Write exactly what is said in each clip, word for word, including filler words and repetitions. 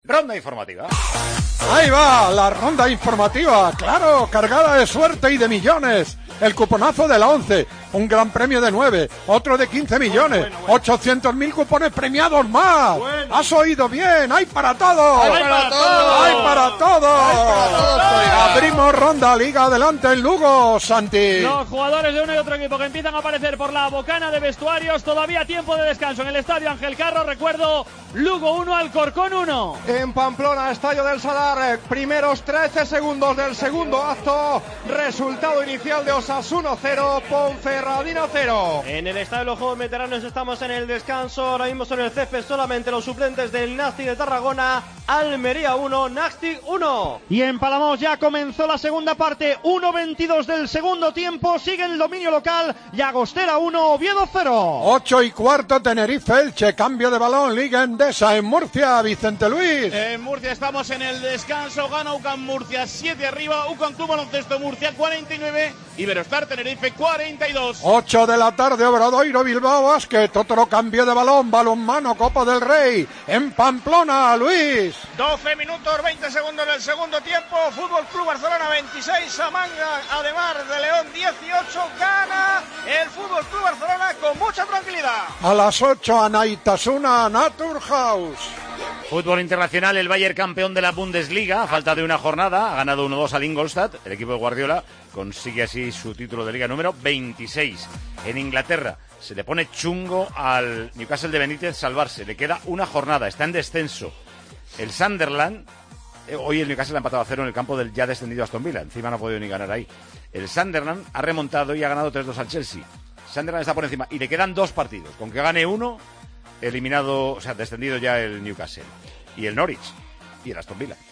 Ronda informativa. Ahí va, la ronda informativa, claro, cargada de suerte y de millones. El cuponazo de la once, un gran premio de nueve, otro de quince millones, bueno, bueno, bueno. ochocientos mil cupones premiados más. Bueno. Has oído bien, hay para todos. Hay para todos. Hay para todos. Abrimos ronda, Liga adelante en Lugo, Santi. Los jugadores de uno y otro equipo que empiezan a aparecer por la bocana de vestuarios, todavía tiempo de descanso en el estadio Ángel Carro, recuerdo, Lugo uno, Alcorcón uno. En Pamplona, estadio del Sadar, primeros trece segundos del segundo acto, resultado inicial de Osasuna cero, Ponferradina cero. En el estadio de los Juegos Veteranos estamos en el descanso, ahora mismo son el césped solamente los suplentes del Nastic de Tarragona, Almería uno, Nastic uno. Y en Palamós ya comenzó la segunda parte, uno veintidós del segundo tiempo, sigue el dominio local, Llagostera uno, Oviedo cero. ocho y cuarto, Tenerife Elche, cambio de balón, Liga Endesa en Murcia, Vicente Luis. En Murcia estamos en el descanso, gana UCAM Murcia siete arriba, UCAM Club Baloncesto Murcia cuarenta y nueve, Iberostar Tenerife cuarenta y dos. ocho de la tarde, Obradoiro Bilbao Basket, otro cambio de balón, balonmano, Copa del Rey, en Pamplona, Luis. doce minutos, veinte segundos del segundo tiempo, Fútbol Club Barcelona veintiséis, Samanga, Ademar de León dieciocho, gana el Fútbol Club Barcelona con mucha tranquilidad. A las ocho, Anaitasuna, Naturhaus. Fútbol internacional, el Bayern campeón de la Bundesliga, a falta de una jornada, ha ganado uno dos al Ingolstadt, el equipo de Guardiola consigue así su título de liga número veintiséis. En Inglaterra se le pone chungo al Newcastle de Benítez salvarse, le queda una jornada, está en descenso. El Sunderland, eh, hoy el Newcastle ha empatado a cero en el campo del ya descendido Aston Villa, encima no ha podido ni ganar ahí. El Sunderland ha remontado y ha ganado tres dos al Chelsea. Sunderland está por encima y le quedan dos partidos, con que gane uno, eliminado, o sea, descendido ya el Newcastle. Y el Norwich, y el Aston Villa.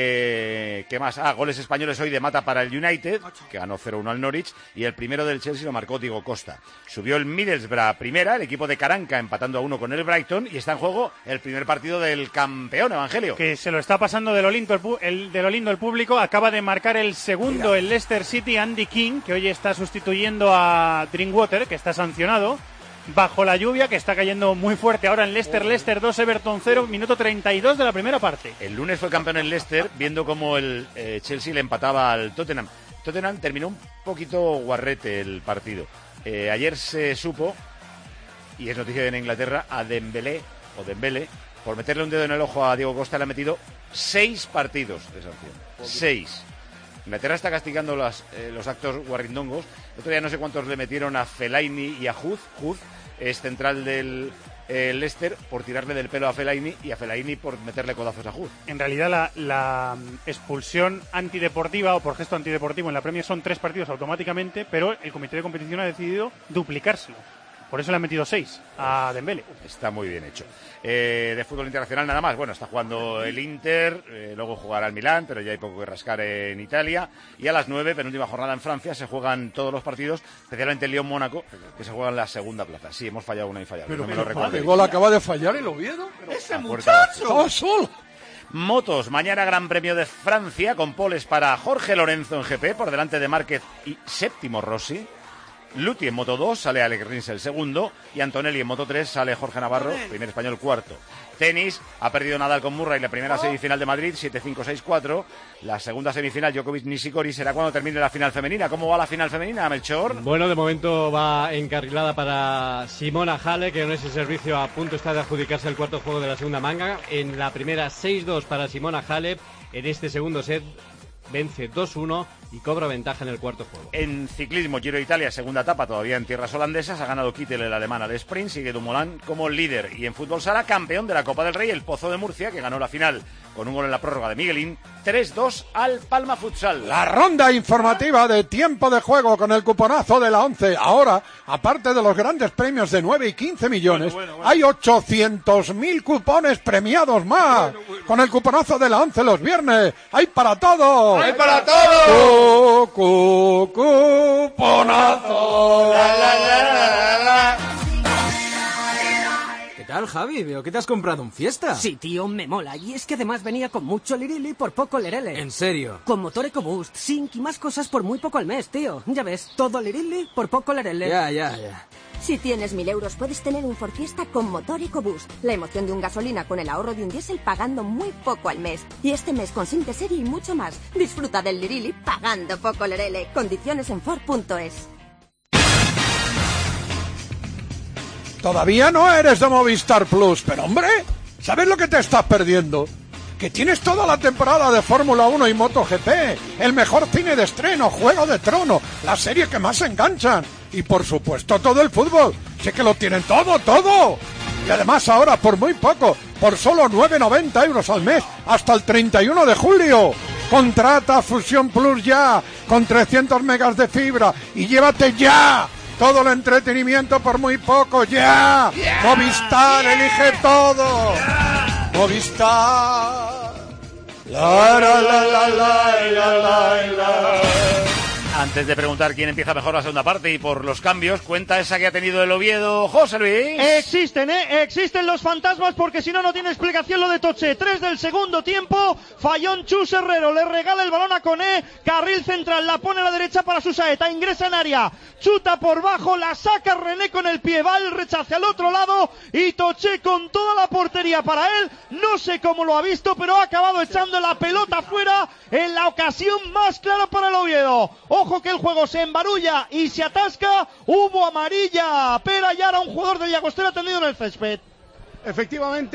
Eh, ¿Qué más? Ah, goles españoles hoy de Mata para el United, que ganó cero uno al Norwich, y el primero del Chelsea lo marcó Diego Costa. Subió el Middlesbrough a primera, el equipo de Caranca empatando a uno con el Brighton, y está en juego el primer partido del campeón, Evangelio. Que se lo está pasando de lo lindo el, el, de lo lindo el público, acaba de marcar el segundo. Mira. El Leicester City, Andy King, que hoy está sustituyendo a Drinkwater, que está sancionado. Bajo la lluvia que está cayendo muy fuerte ahora en Leicester, Leicester dos, Everton cero, minuto treinta y dos de la primera parte. El lunes fue campeón en Leicester, viendo cómo el eh, Chelsea le empataba al Tottenham. Tottenham terminó un poquito guarrete el partido. Eh, ayer se supo, y es noticia en Inglaterra, a Dembélé, o Dembélé, por meterle un dedo en el ojo a Diego Costa, le ha metido seis partidos de sanción. Seis. Inglaterra está castigando las, eh, los actos guarrindongos. El otro día no sé cuántos le metieron a Fellaini y a Huz. Huz es central del eh, Leicester por tirarle del pelo a Fellaini y a Fellaini por meterle codazos a Huz. En realidad la, la expulsión antideportiva o por gesto antideportivo en la Premier son tres partidos automáticamente, pero el comité de competición ha decidido duplicárselo. Por eso le han metido seis a Dembélé. Está muy bien hecho. Eh, de fútbol internacional nada más. Bueno, está jugando el Inter, eh, luego jugará el Milán, pero ya hay poco que rascar en Italia. Y a las nueve, penúltima jornada en Francia, se juegan todos los partidos, especialmente el Lyon-Mónaco, que se juega en la segunda plaza. Sí, hemos fallado una infallable. Pero, no me pero lo recuerdo. ¿el gol acaba de fallar el Oviedo? ¡Ese muchacho! ¡Oh, sol! Motos, mañana Gran Premio de Francia, con poles para Jorge Lorenzo en G P, por delante de Márquez y séptimo Rossi. Luti en Moto dos, sale Alex Rins el segundo, y Antonelli en Moto tres, sale Jorge Navarro, primer español cuarto. Tenis, ha perdido Nadal con Murray la primera semifinal de Madrid, siete cinco seis cuatro. La segunda semifinal, Djokovic-Nishikori, será cuando termine la final femenina. ¿Cómo va la final femenina, Melchor? Bueno, de momento va encarrilada para Simona Halep, que en ese servicio a punto está de adjudicarse el cuarto juego de la segunda manga. En la primera, seis dos para Simona Halep. En este segundo set vence dos uno y cobra ventaja en el cuarto juego. En ciclismo, Giro de Italia, segunda etapa, todavía en tierras holandesas, ha ganado Kittel, el alemán, al sprint, sigue Dumoulin como líder. Y en fútbol sala, campeón de la Copa del Rey, el Pozo de Murcia, que ganó la final con un gol en la prórroga de Miguelín, tres dos al Palma Futsal. La ronda informativa de tiempo de juego con el cuponazo de la once. Ahora, aparte de los grandes premios de nueve y quince millones, bueno, bueno, bueno. hay ochocientos mil cupones premiados más. Bueno, bueno. Con el cuponazo de la once los viernes. ¡Hay para todos! ¡Hay para todos! Cu, cu, cuponazo. La, la, la, la, la. ¿Qué tal, Javi? Veo que te has comprado un Fiesta. Sí, tío, me mola. Y es que además venía con mucho lirili por poco lerele. ¿En serio? Con motor EcoBoost, Sync y más cosas por muy poco al mes, tío. Ya ves, todo lirili por poco lerele. Ya, ya, ya. Si tienes mil euros puedes tener un Ford Fiesta con motor EcoBoost. La emoción de un gasolina con el ahorro de un diésel pagando muy poco al mes. Y este mes con simple serie y mucho más. Disfruta del Lirili pagando poco lerele. Condiciones en Ford punto es. Todavía no eres de Movistar Plus, pero hombre, ¿sabes lo que te estás perdiendo? Que tienes toda la temporada de Fórmula uno y MotoGP, el mejor cine de estreno, Juego de Tronos, las series que más enganchan y por supuesto todo el fútbol. Sí que lo tienen todo, todo. Y además ahora por muy poco, por solo nueve noventa euros al mes, hasta el treinta y uno de julio. Contrata Fusión Plus ya, con trescientos megas de fibra y llévate ya todo el entretenimiento por muy poco, ya. Yeah, Movistar, yeah, elige todo. Yeah. Movistar. La, la, la, la, la, la, la, la. Antes de preguntar quién empieza mejor la segunda parte y por los cambios, cuenta esa que ha tenido el Oviedo, José Luis. Existen, ¿eh? Existen los fantasmas porque si no, no tiene explicación lo de Toche. Tres del segundo tiempo, fallón Chus Herrero, le regala el balón a Coné, carril central, la pone a la derecha para Susaeta, ingresa en área, chuta por bajo, la saca René con el pie, va el rechace al otro lado y Toche con toda la portería para él, no sé cómo lo ha visto, pero ha acabado echando la pelota fuera en la ocasión más clara para el Oviedo. Ojo que el juego se embarulla y se atasca. Hubo amarilla. Pera ya era un jugador de Llagostera tendido en el césped. Efectivamente,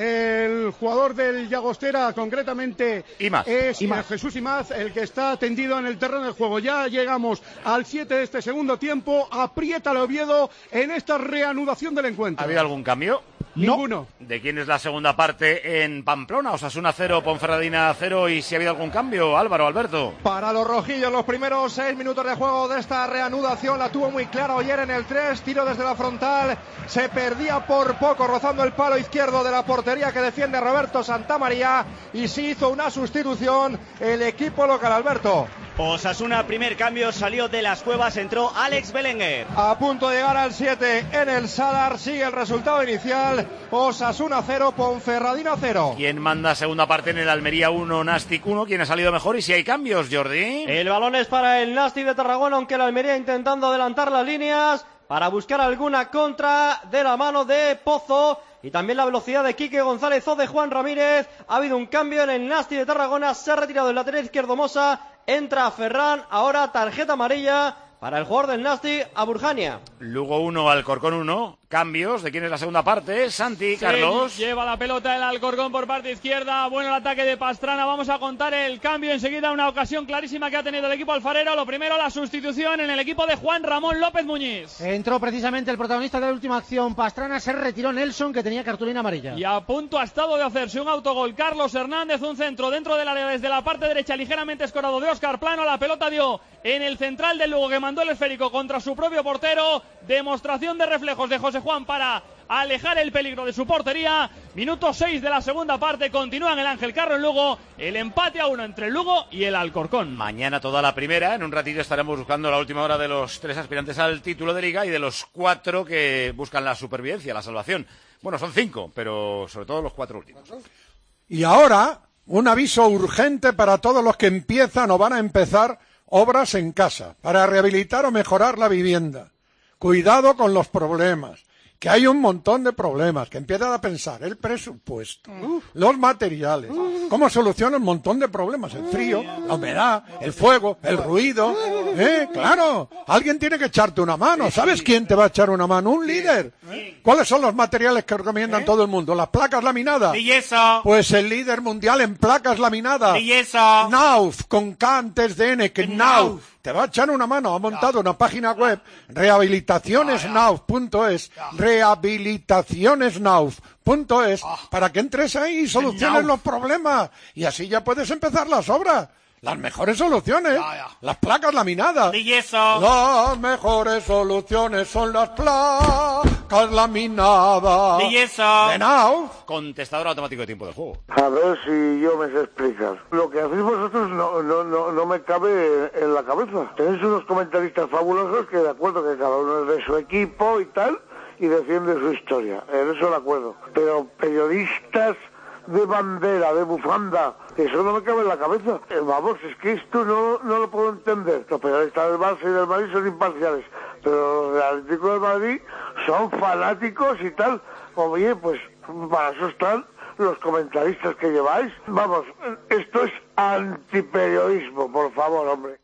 el jugador del Llagostera, concretamente Imaz. es Imaz. Jesús Imaz, el que está tendido en el terreno del juego. Ya llegamos al siete de este segundo tiempo. Aprieta el Oviedo en esta reanudación del encuentro. ¿Ha habido algún cambio? Ninguno. ¿De quién es la segunda parte en Pamplona? Osasuna cero, Ponferradina cero. ¿Y si ha habido algún cambio, Álvaro, Alberto? Para los rojillos, los primeros seis minutos de juego de esta reanudación la tuvo muy clara ayer en el tres. Tiro desde la frontal. Se perdía por poco, rozando el palo izquierdo de la portería que defiende Roberto Santamaría. Y sí hizo una sustitución el equipo local, Alberto. Osasuna, primer cambio, salió de las cuevas, entró Alex Belenguer. A punto de llegar al siete en el Sadar, sigue el resultado inicial. Osasuna cero, Ponferradina cero. ¿Quién manda segunda parte en el Almería uno, Nastic uno? ¿Quién ha salido mejor y si hay cambios, Jordi? El balón es para el Nastic de Tarragona, aunque el Almería intentando adelantar las líneas para buscar alguna contra de la mano de Pozo. Y también la velocidad de Quique González o de Juan Ramírez. Ha habido un cambio en el Nastic de Tarragona. Se ha retirado el lateral izquierdo Mosa. Entra Ferran. Ahora tarjeta amarilla para el jugador del Nastic, a Burjania. Lugo uno, Alcorcón uno. Cambios. ¿De quién es la segunda parte? Santi, Carlos. Sí, lleva la pelota el Alcorcón por parte izquierda. Bueno el ataque de Pastrana. Vamos a contar el cambio enseguida. Una ocasión clarísima que ha tenido el equipo alfarero. Lo primero, la sustitución en el equipo de Juan Ramón López Muñiz. Entró precisamente el protagonista de la última acción. Pastrana, se retiró Nelson, que tenía cartulina amarilla. Y a punto ha estado de hacerse un autogol Carlos Hernández. Un centro dentro del área desde la parte derecha, ligeramente escorado de Óscar Plano. La pelota dio en el central del Lugo, que mandó el esférico contra su propio portero. Demostración de reflejos de José Juan para alejar el peligro de su portería. Minuto seis de la segunda parte. Continúa en el Ángel Carro en Lugo. El empate a uno entre el Lugo y el Alcorcón. Mañana toda la primera. En un ratito estaremos buscando la última hora de los tres aspirantes al título de Liga y de los cuatro que buscan la supervivencia, la salvación. Bueno, son cinco, pero sobre todo los cuatro últimos. Y ahora, un aviso urgente para todos los que empiezan o van a empezar obras en casa, para rehabilitar o mejorar la vivienda. Cuidado con los problemas, que hay un montón de problemas, que empiezan a pensar el presupuesto, Uf. los materiales, Uf. cómo soluciona un montón de problemas, el frío, la humedad, el fuego, el ruido, ¿eh? Claro, alguien tiene que echarte una mano. ¿Sabes quién te va a echar una mano? Un líder. ¿Cuáles son los materiales que recomiendan ¿Eh? todo el mundo? Las placas laminadas. Belleza. Pues el líder mundial en placas laminadas. Belleza. Nauf, con K antes de N, que Nauf. Te va a echar una mano. Ha montado una página web, rehabilitaciones nauf punto es, rehabilitaciones nauf punto es, para que entres ahí y soluciones los problemas. Y así ya puedes empezar las obras. Las mejores soluciones, ya, ya. las placas laminadas. Belleza. Las mejores soluciones son las placas laminadas. Belleza. De Nauf. Contestador automático de tiempo de juego. A ver si yo me sé explicar. Lo que hacéis vosotros no, no, no, no me cabe en la cabeza. Tenéis unos comentaristas fabulosos que de acuerdo que cada uno es de su equipo y tal, y defiende su historia. En eso de acuerdo. Pero periodistas de bandera, de bufanda, eso no me cabe en la cabeza. Eh, vamos, es que esto no, no lo puedo entender. Los periodistas del Barça y del Madrid son imparciales, pero los del Atlético de Madrid son fanáticos y tal. Oye, pues para eso están los comentaristas que lleváis. Vamos, esto es antiperiodismo, por favor, hombre.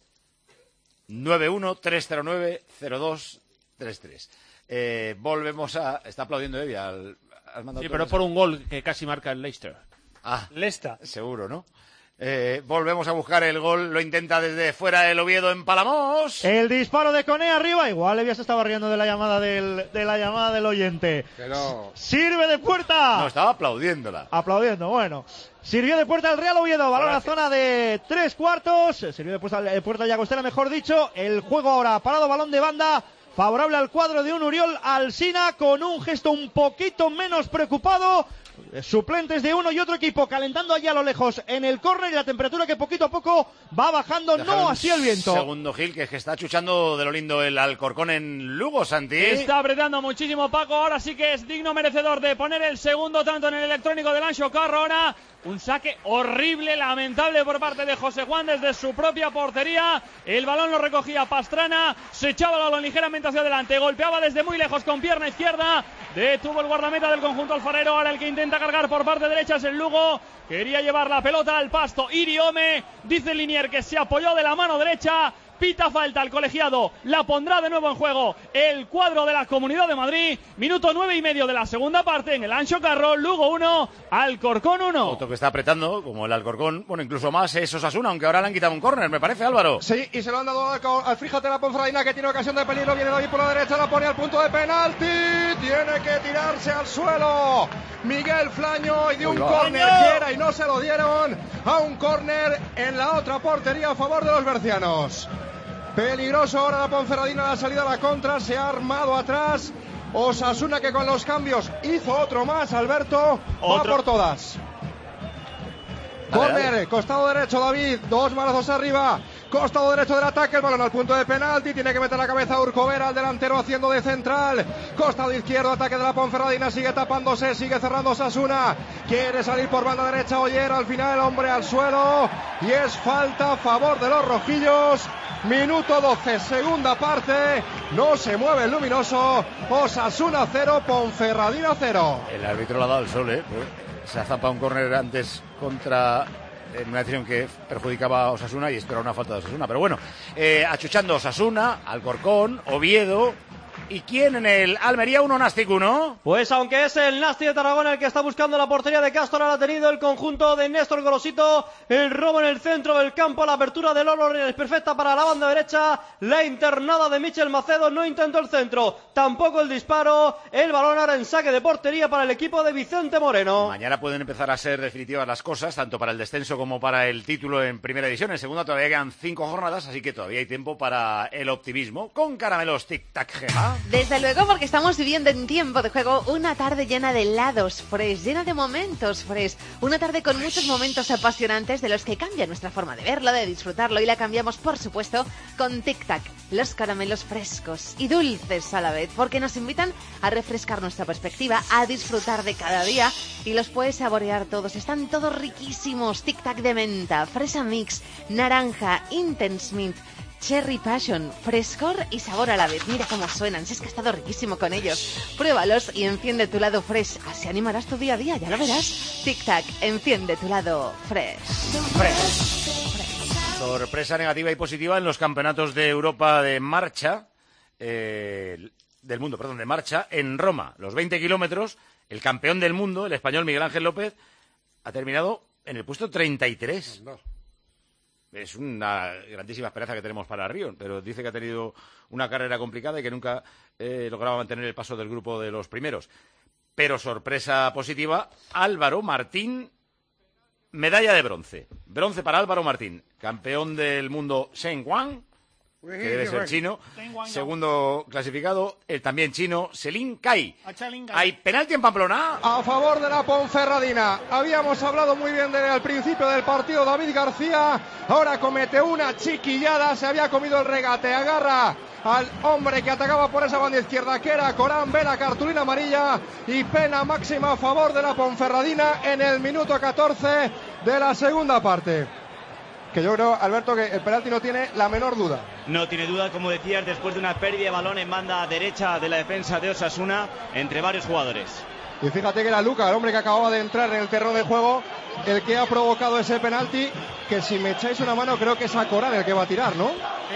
nueve uno tres cero nueve cero dos tres tres. Eh, volvemos a... Está aplaudiendo Evi al... al sí, pero por un gol que casi marca el Leicester. Ah, Leicester. Seguro, ¿no? Eh, volvemos a buscar el gol, lo intenta desde fuera el Oviedo en Palamos. El disparo de Koné arriba, igual Evia se estaba riendo de la llamada del, de la llamada del oyente. Pero... Sirve de puerta. No, estaba aplaudiéndola. Aplaudiendo, bueno. Sirvió de puerta el Real Oviedo, balón a la zona de tres cuartos. Sirvió de puerta, de puerta Llagostera, mejor dicho. El juego ahora parado, balón de banda. Favorable al cuadro de un Uriol Alsina con un gesto un poquito menos preocupado. Suplentes de uno y otro equipo calentando allá a lo lejos en el córner y la temperatura que poquito a poco va bajando, Déjalo no así el viento. Segundo Gil, que es que está chuchando de lo lindo el Alcorcón en Lugo, Santi. Está apretando muchísimo Paco, ahora sí que es digno merecedor de poner el segundo tanto en el electrónico del Anxo Carro. Un saque horrible, lamentable por parte de José Juan desde su propia portería. El balón lo recogía Pastrana, se echaba el balón ligeramente hacia adelante, golpeaba desde muy lejos con pierna izquierda. Detuvo el guardameta del conjunto alfarero, ahora el que intenta cargar por parte derecha es el Lugo. Quería llevar la pelota al pasto Iriome, dice Linier que se apoyó de la mano derecha. Pita falta al colegiado, la pondrá de nuevo en juego el cuadro de la Comunidad de Madrid. Minuto nueve y medio de la segunda parte en el Anxo Carro. Lugo uno, Alcorcón uno. Otro que está apretando, como el Alcorcón, bueno, incluso más es Osasuna, aunque ahora le han quitado un córner, me parece, Álvaro. Sí, y se lo han dado al, fíjate, la Ponferradina, que tiene ocasión de peligro. Viene David por la derecha, la pone al punto de penalti. Tiene que tirarse al suelo Miguel Flaño, y de un córner quiera y no se lo dieron, a un córner en la otra portería a favor de los bercianos. Peligroso ahora la Ponferradina, la salida a la contra, se ha armado atrás. Osasuna, que con los cambios hizo otro más, Alberto, otro. Va por todas. Córner, costado derecho David, dos manazos arriba, costado derecho del ataque, el balón al punto de penalti, tiene que meter la cabeza Urcovera, el delantero haciendo de central, costado izquierdo, ataque de la Ponferradina, sigue tapándose, sigue cerrando Osasuna, quiere salir por banda derecha Oyer, al final el hombre al suelo, y es falta a favor de los rojillos. Minuto doce, segunda parte, no se mueve el luminoso. Osasuna cero, Ponferradina cero. El árbitro le ha dado el sol, ¿eh? Se ha zapado un córner antes contra... en una decisión que perjudicaba a Osasuna y esto era una falta de Osasuna. Pero bueno, eh, achuchando Osasuna, Alcorcón, Oviedo... ¿Y quién en el Almería uno, Nastic uno? Pues aunque es el Nasti de Tarragona el que está buscando la portería de Castro, ahora ha tenido el conjunto de Néstor Golosito, el robo en el centro del campo, la apertura del Oro es perfecta para la banda derecha, la internada de Michel Macedo, no intentó el centro, tampoco el disparo, el balón ahora en saque de portería para el equipo de Vicente Moreno. Mañana pueden empezar a ser definitivas las cosas, tanto para el descenso como para el título en primera división. En segunda todavía quedan cinco jornadas, así que todavía hay tiempo para el optimismo. Con caramelos tic-tac, Gema. Desde luego, porque estamos viviendo en tiempo de juego una tarde llena de helados fresh, llena de momentos fresh, una tarde con muchos momentos apasionantes de los que cambia nuestra forma de verlo, de disfrutarlo, y la cambiamos, por supuesto, con Tic Tac, los caramelos frescos y dulces a la vez, porque nos invitan a refrescar nuestra perspectiva, a disfrutar de cada día, y los puedes saborear todos. Están todos riquísimos: Tic Tac de menta, fresa mix, naranja, intense mint, Cherry Passion, frescor y sabor a la vez. Mira cómo suenan, si es que ha estado riquísimo con ellos. Pruébalos y enciende tu lado fresh. Así animarás tu día a día, ya lo verás. Tic Tac, enciende tu lado fresh. Fresh. Sorpresa negativa y positiva en los campeonatos de Europa de marcha, eh, del mundo, perdón, de marcha, en Roma. Los veinte kilómetros, el campeón del mundo, el español Miguel Ángel López, ha terminado en el puesto treinta y tres. Es una grandísima esperanza que tenemos para Río, pero dice que ha tenido una carrera complicada y que nunca eh, lograba mantener el paso del grupo de los primeros. Pero sorpresa positiva, Álvaro Martín, medalla de bronce. Bronce para Álvaro Martín, campeón del mundo Shen Wang, que debe ser chino. Segundo clasificado, el también chino Selin Kai. ¿Hay penalti en Pamplona? A favor de la Ponferradina. Habíamos hablado muy bien de, al principio del partido David García. Ahora comete una chiquillada. Se había comido el regate. Agarra al hombre que atacaba por esa banda izquierda, que era Corán. Ve la cartulina amarilla y pena máxima a favor de la Ponferradina en el minuto catorce de la segunda parte. que yo creo, Alberto, que el penalti no tiene la menor duda. No tiene duda, como decías, después de una pérdida de balón en banda derecha de la defensa de Osasuna entre varios jugadores. Y fíjate que era Luca, el hombre que acababa de entrar en el terreno de juego, el que ha provocado ese penalti, que si me echáis una mano creo que es a Corán el que va a tirar, ¿no? Sí.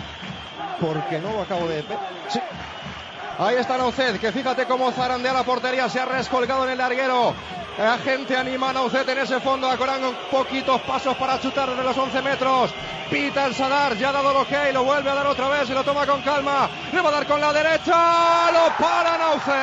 Porque no lo acabo de ver. Sí. Ahí está Naucet, que fíjate cómo zarandea la portería, se ha rescolgado en el larguero. La gente anima a Naucet en ese fondo, a Corán con poquitos pasos para chutar desde los once metros. Pita el Sadar, ya ha dado el ok, lo vuelve a dar otra vez y lo toma con calma. Le va a dar con la derecha, lo para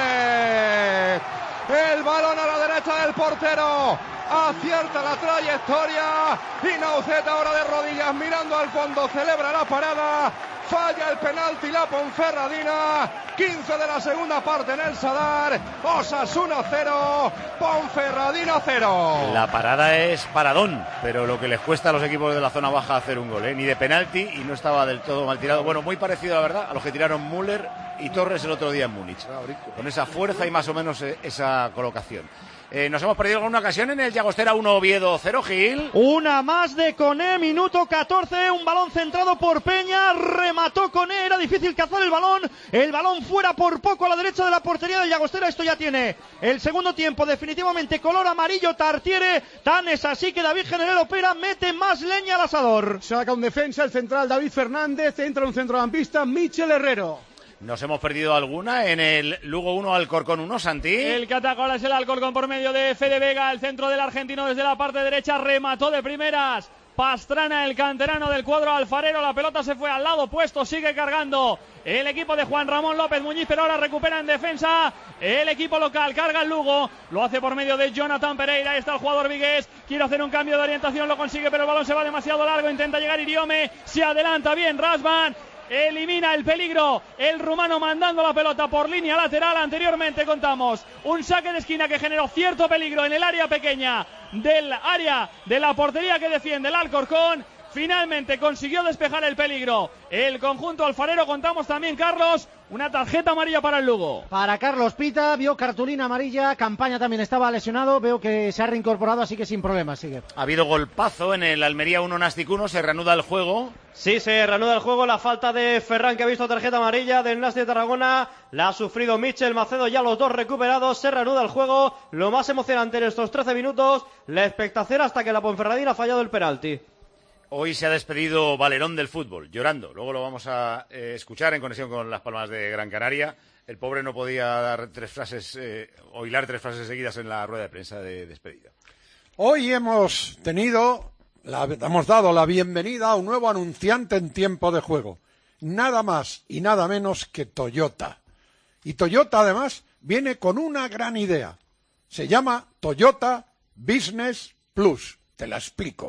Naucet. El balón a la derecha del portero, acierta la trayectoria y Naucet ahora de rodillas mirando al fondo, celebra la parada, falla el penalti la Ponferradina, quince de la segunda parte en el Sadar, Osasuna cero, Ponferradina cero. La parada es paradón, pero lo que les cuesta a los equipos de la zona baja hacer un gol, ¿eh? Ni de penalti y no estaba del todo mal tirado, bueno, muy parecido la verdad a los que tiraron Müller y Torres el otro día en Múnich, con esa fuerza y más o menos esa colocación. Eh, nos hemos perdido alguna ocasión en el Llagostera uno Oviedo cero, Gil. Una más de Koné, minuto catorce, un balón centrado por Peña, remató Koné, era difícil cazar el balón, el balón fuera por poco a la derecha de la portería del Llagostera. Esto ya tiene el segundo tiempo definitivamente color amarillo Tartiere, tan es así que David General Opera mete más leña al asador. Saca un defensa, el central David Fernández, entra un centrocampista, Michel Herrero. ¿Nos hemos perdido alguna en el Lugo uno Alcorcón uno, Santi? El que ataca ahora es el Alcorcón por medio de Fede Vega, el centro del argentino desde la parte derecha, remató de primeras. Pastrana, el canterano del cuadro alfarero, la pelota se fue al lado opuesto, sigue cargando el equipo de Juan Ramón López Muñiz, pero ahora recupera en defensa el equipo local, carga el Lugo, lo hace por medio de Jonathan Pereira, ahí está el jugador vigués, quiere hacer un cambio de orientación, lo consigue, pero el balón se va demasiado largo, intenta llegar Iriome, se adelanta bien Rasman, elimina el peligro, el rumano mandando la pelota por línea lateral. Anteriormente contamos un saque de esquina que generó cierto peligro en el área pequeña del área de la portería que defiende el Alcorcón. Finalmente consiguió despejar el peligro el conjunto alfarero. Contamos también, Carlos, una tarjeta amarilla para el Lugo. Para Carlos Pita, vio cartulina amarilla, Campaña también estaba lesionado, veo que se ha reincorporado, así que sin problemas, sigue. Ha habido golpazo en el Almería uno Nastic uno, se reanuda el juego. Sí, se reanuda el juego, la falta de Ferran, que ha visto tarjeta amarilla del Nastic de Tarragona, la ha sufrido Michel Macedo, ya los dos recuperados, se reanuda el juego. Lo más emocionante en estos trece minutos, la expectación hasta que la Ponferradina ha fallado el penalti. Hoy se ha despedido Valerón del fútbol, llorando. Luego lo vamos a eh, escuchar en conexión con Las Palmas de Gran Canaria. El pobre no podía dar tres frases, eh, o hilar tres frases seguidas en la rueda de prensa de despedida. Hoy hemos tenido, la, hemos dado la bienvenida a un nuevo anunciante en tiempo de juego. Nada más y nada menos que Toyota. Y Toyota, además, viene con una gran idea. Se llama Toyota Business Plus. Te la explico.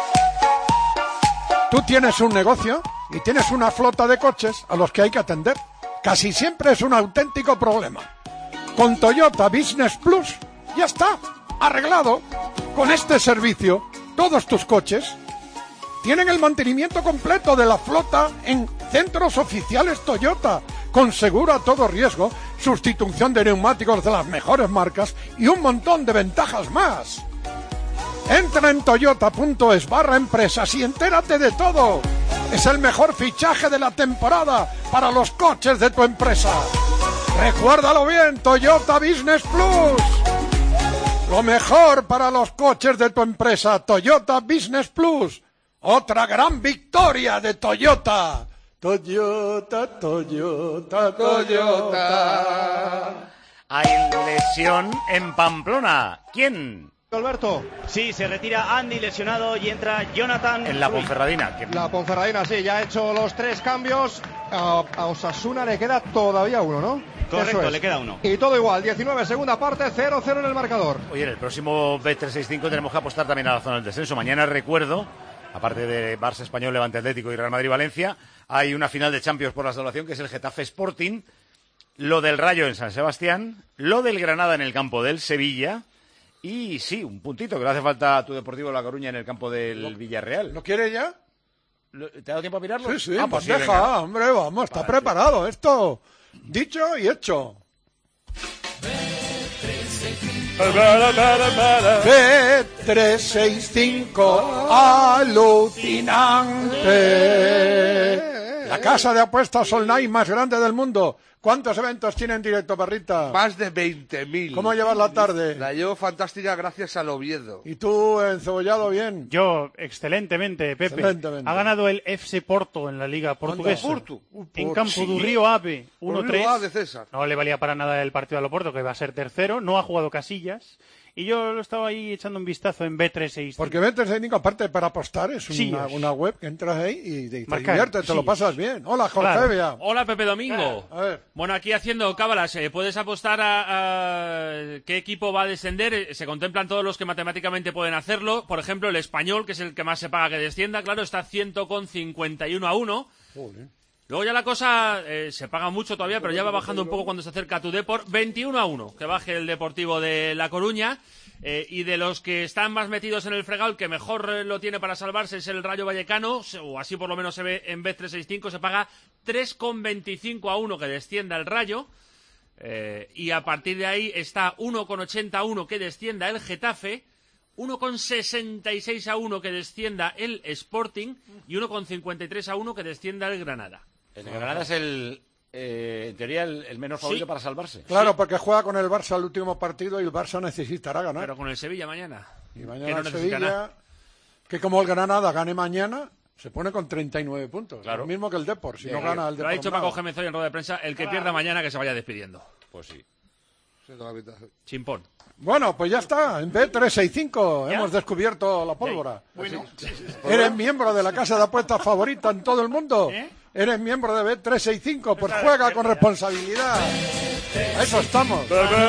Tú tienes un negocio y tienes una flota de coches a los que hay que atender. Casi siempre es un auténtico problema. Con Toyota Business Plus ya está, arreglado. Con este servicio, todos tus coches tienen el mantenimiento completo de la flota en centros oficiales Toyota, con seguro a todo riesgo, sustitución de neumáticos de las mejores marcas y un montón de ventajas más. Entra en toyota.es barra empresas y entérate de todo. Es el mejor fichaje de la temporada para los coches de tu empresa. Recuérdalo bien, Toyota Business Plus. Lo mejor para los coches de tu empresa, Toyota Business Plus. Otra gran victoria de Toyota. Toyota, Toyota, Toyota. Hay lesión en Pamplona. ¿Quién? Alberto. Sí, se retira Andy lesionado y entra Jonathan. En la Ponferradina. Que... La Ponferradina, sí, ya ha hecho los tres cambios. A, a Osasuna le queda todavía uno, ¿no? Correcto, le queda uno. Y todo igual, diecinueve, segunda parte, cero cero en el marcador. Oye, en el próximo B trescientos sesenta y cinco tenemos que apostar también a la zona del descenso. Mañana recuerdo, aparte de Barça Español, Levante Atlético y Real Madrid Valencia, hay una final de Champions por la salvación que es el Getafe Sporting, lo del Rayo en San Sebastián, lo del Granada en el campo del Sevilla. Y sí, un puntito que le hace falta a tu Deportivo La Coruña en el campo del ¿Lo, Villarreal. ¿Lo quiere ya? ¿Te ha dado tiempo a mirarlo? Sí, sí, ah, pues, pues deja, sí, venga. hombre, vamos, está vale, preparado sí. Esto. Dicho y hecho. B trescientos sesenta y cinco, alucinante. La casa de apuestas online más grande del mundo. ¿Cuántos eventos tiene en directo, Parrita? Más de veinte mil. ¿Cómo llevas la tarde? La llevo fantástica gracias al Oviedo. ¿Y tú, encebollado, bien? Yo, excelentemente, Pepe. Excelentemente. Ha ganado el F C Porto en la Liga Portuguesa. Porto? En Porto. campo Sí. do Río Ave, uno tres. Río Ave, César. No le valía para nada el partido a Loporto, que va a ser tercero. No ha jugado Casillas. Y yo lo estaba ahí echando un vistazo en B trescientos sesenta y cinco. Porque B trescientos sesenta y cinco, aparte para apostar, es Sí, una, es. una web que entras ahí y te, te Marcar, diviertes, te sí, lo es. pasas bien. Hola, Jorge Claro. Bea. Hola, Pepe Domingo. A ver. Bueno, aquí haciendo cábalas, eh, puedes apostar a, a qué equipo va a descender. Eh, Se contemplan todos los que matemáticamente pueden hacerlo. Por ejemplo, el Español, que es el que más se paga que descienda, claro, está cien con cincuenta y uno a uno. Joder. Luego ya la cosa eh, se paga mucho todavía, pero ya va bajando un poco cuando se acerca a tu Depor. veintiuno a uno, que baje el Deportivo de La Coruña. Eh, y de los que están más metidos en el fregado, el que mejor eh, lo tiene para salvarse es el Rayo Vallecano, se- o así por lo menos se ve en B trescientos sesenta y cinco, se paga tres con veinticinco a uno que descienda el Rayo. Eh, y a partir de ahí está uno con ochenta a uno que descienda el Getafe, uno con sesenta y seis a uno que descienda el Sporting y uno con cincuenta y tres a uno que descienda el Granada. El de Granada es el, eh, en teoría, el, el menos favorito Sí. para salvarse. Claro, porque juega con el Barça el último partido y el Barça necesitará ganar. Pero con el Sevilla mañana. Y que mañana no el necesita Sevilla, nada. que como el Granada gane mañana, se pone con treinta y nueve puntos. Claro. Lo mismo que el Depor, si Eh, no gana el Lo ha Depor. dicho Paco Gémez hoy en rueda de prensa, el que pierda mañana que se vaya despidiendo. Pues sí. Chimpón. Bueno, pues ya está, en B trescientos sesenta y cinco hemos descubierto la pólvora. Bueno, ¿Eres miembro de la casa de apuestas favorita en todo el mundo? ¿Eh? ¿Eres miembro de B trescientos sesenta y cinco? Pues juega con responsabilidad. A eso estamos.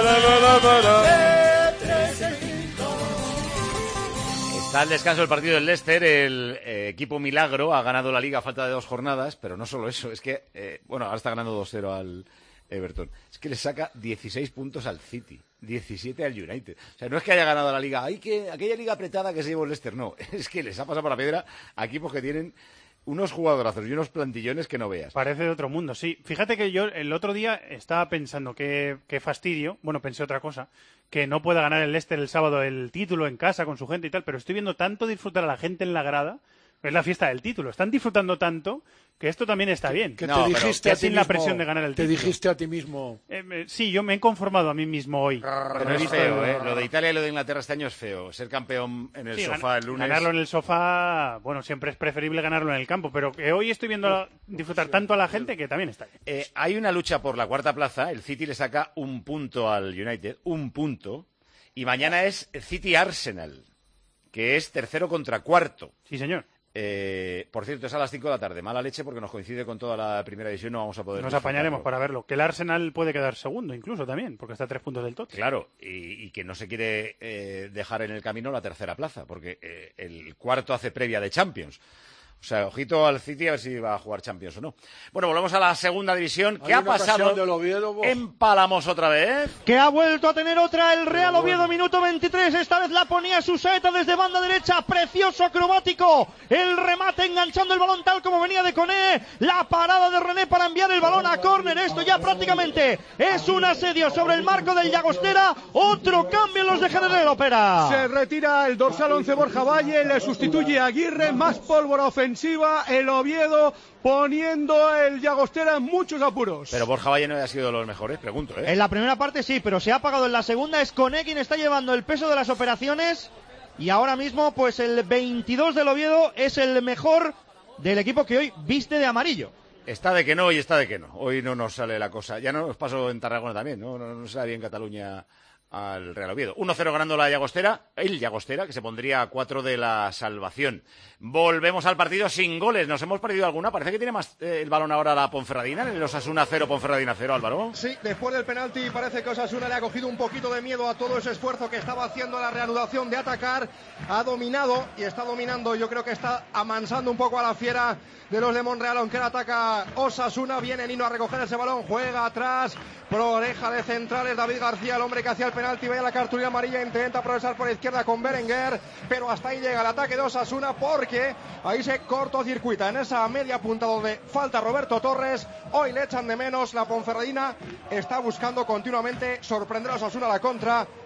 Está al descanso el partido del Leicester, el eh, equipo milagro ha ganado la Liga a falta de dos jornadas, pero no solo eso, es que, eh, bueno, ahora está ganando dos cero al Everton. Es que le saca dieciséis puntos al City, diecisiete al United. O sea, no es que haya ganado la Liga, hay que aquella Liga apretada que se llevó el Leicester, no, es que les ha pasado por la piedra a equipos que tienen unos jugadorazos y unos plantillones que no veas. Parece de otro mundo, sí. Fíjate que yo el otro día estaba pensando qué, qué fastidio, bueno, pensé otra cosa, que no pueda ganar el Leicester el sábado el título en casa con su gente y tal, pero estoy viendo tanto disfrutar a la gente en la grada, es la fiesta del título, están disfrutando tanto que esto también está bien. Que No, te pero dijiste ya a ti sin mismo, la presión de ganar el te título. dijiste a ti mismo. Eh, eh, sí, yo me he conformado a mí mismo hoy. Pero he es visto- feo, ¿eh? Lo de Italia y lo de Inglaterra este año es feo. Ser campeón en el Sí, sofá gan- el lunes... Ganarlo en el sofá, bueno, siempre es preferible ganarlo en el campo, pero que hoy estoy viendo a- disfrutar tanto a la gente que también está bien. Eh, hay una lucha por la cuarta plaza. El City le saca un punto al United, un punto. Y mañana es City-Arsenal, que es tercero contra cuarto. Sí, señor. Eh, por cierto, es a las cinco de la tarde. Mala leche porque nos coincide con toda la primera división. No vamos a poder Nos disfrutarlo. apañaremos para verlo. Que el Arsenal puede quedar segundo incluso también, porque está a tres puntos del Tottenham. Claro, y, y que no se quiere eh, dejar en el camino la tercera plaza, porque eh, el cuarto hace previa de Champions. O sea, ojito al City a ver si va a jugar Champions o no. Bueno, volvemos a la segunda división. ¿Qué Hay ha una pasado ocasión del Oviedo, vos. en Palamos otra vez? Que ha vuelto a tener otra el Real Oviedo, minuto veintitrés, esta vez la ponía su saeta desde banda derecha, precioso acrobático, el remate enganchando el balón tal como venía de Coné, la parada de René para enviar el balón a córner, esto ya prácticamente es un asedio sobre el marco del Llagostera, otro cambio en los de General Ópera. Se retira el dorsal once Borja Valle, le sustituye a Aguirre, más pólvora ofensiva, el Oviedo poniendo el Llagostera en muchos apuros. Pero Borja Valle no ha sido de los mejores, pregunto, ¿eh? En la primera parte sí, pero se ha apagado en la segunda, es Coné quien está llevando el peso de las operaciones y ahora mismo pues el veintidós del Oviedo es el mejor del equipo que hoy viste de amarillo. Está de que no y está de que no. Hoy no nos sale la cosa. Ya no nos pasó en Tarragona también, ¿no? No, no sale bien Cataluña al Real Oviedo. uno cero ganando la Llagostera, el Llagostera, que se pondría a cuatro de la salvación. Volvemos al partido sin goles. ¿Nos hemos perdido alguna? Parece que tiene más eh, el balón ahora la Ponferradina. En el Osasuna cero, Ponferradina cero, Álvaro. Sí, después del penalti parece que Osasuna le ha cogido un poquito de miedo a todo ese esfuerzo que estaba haciendo la reanudación de atacar. Ha dominado y está dominando. Yo creo que está amansando un poco a la fiera de los de Monreal, aunque él ataca Osasuna. Viene Nino a recoger ese balón, juega atrás, proreja de centrales David García, el hombre que hacía el penalti, vaya la cartulina amarilla, intenta progresar por izquierda con Berenguer, pero hasta ahí llega el ataque de Osasuna porque ahí se cortocircuita en esa media punta donde falta Roberto Torres. Hoy le echan de menos, la Ponferradina está buscando continuamente sorprender a Osasuna a la contra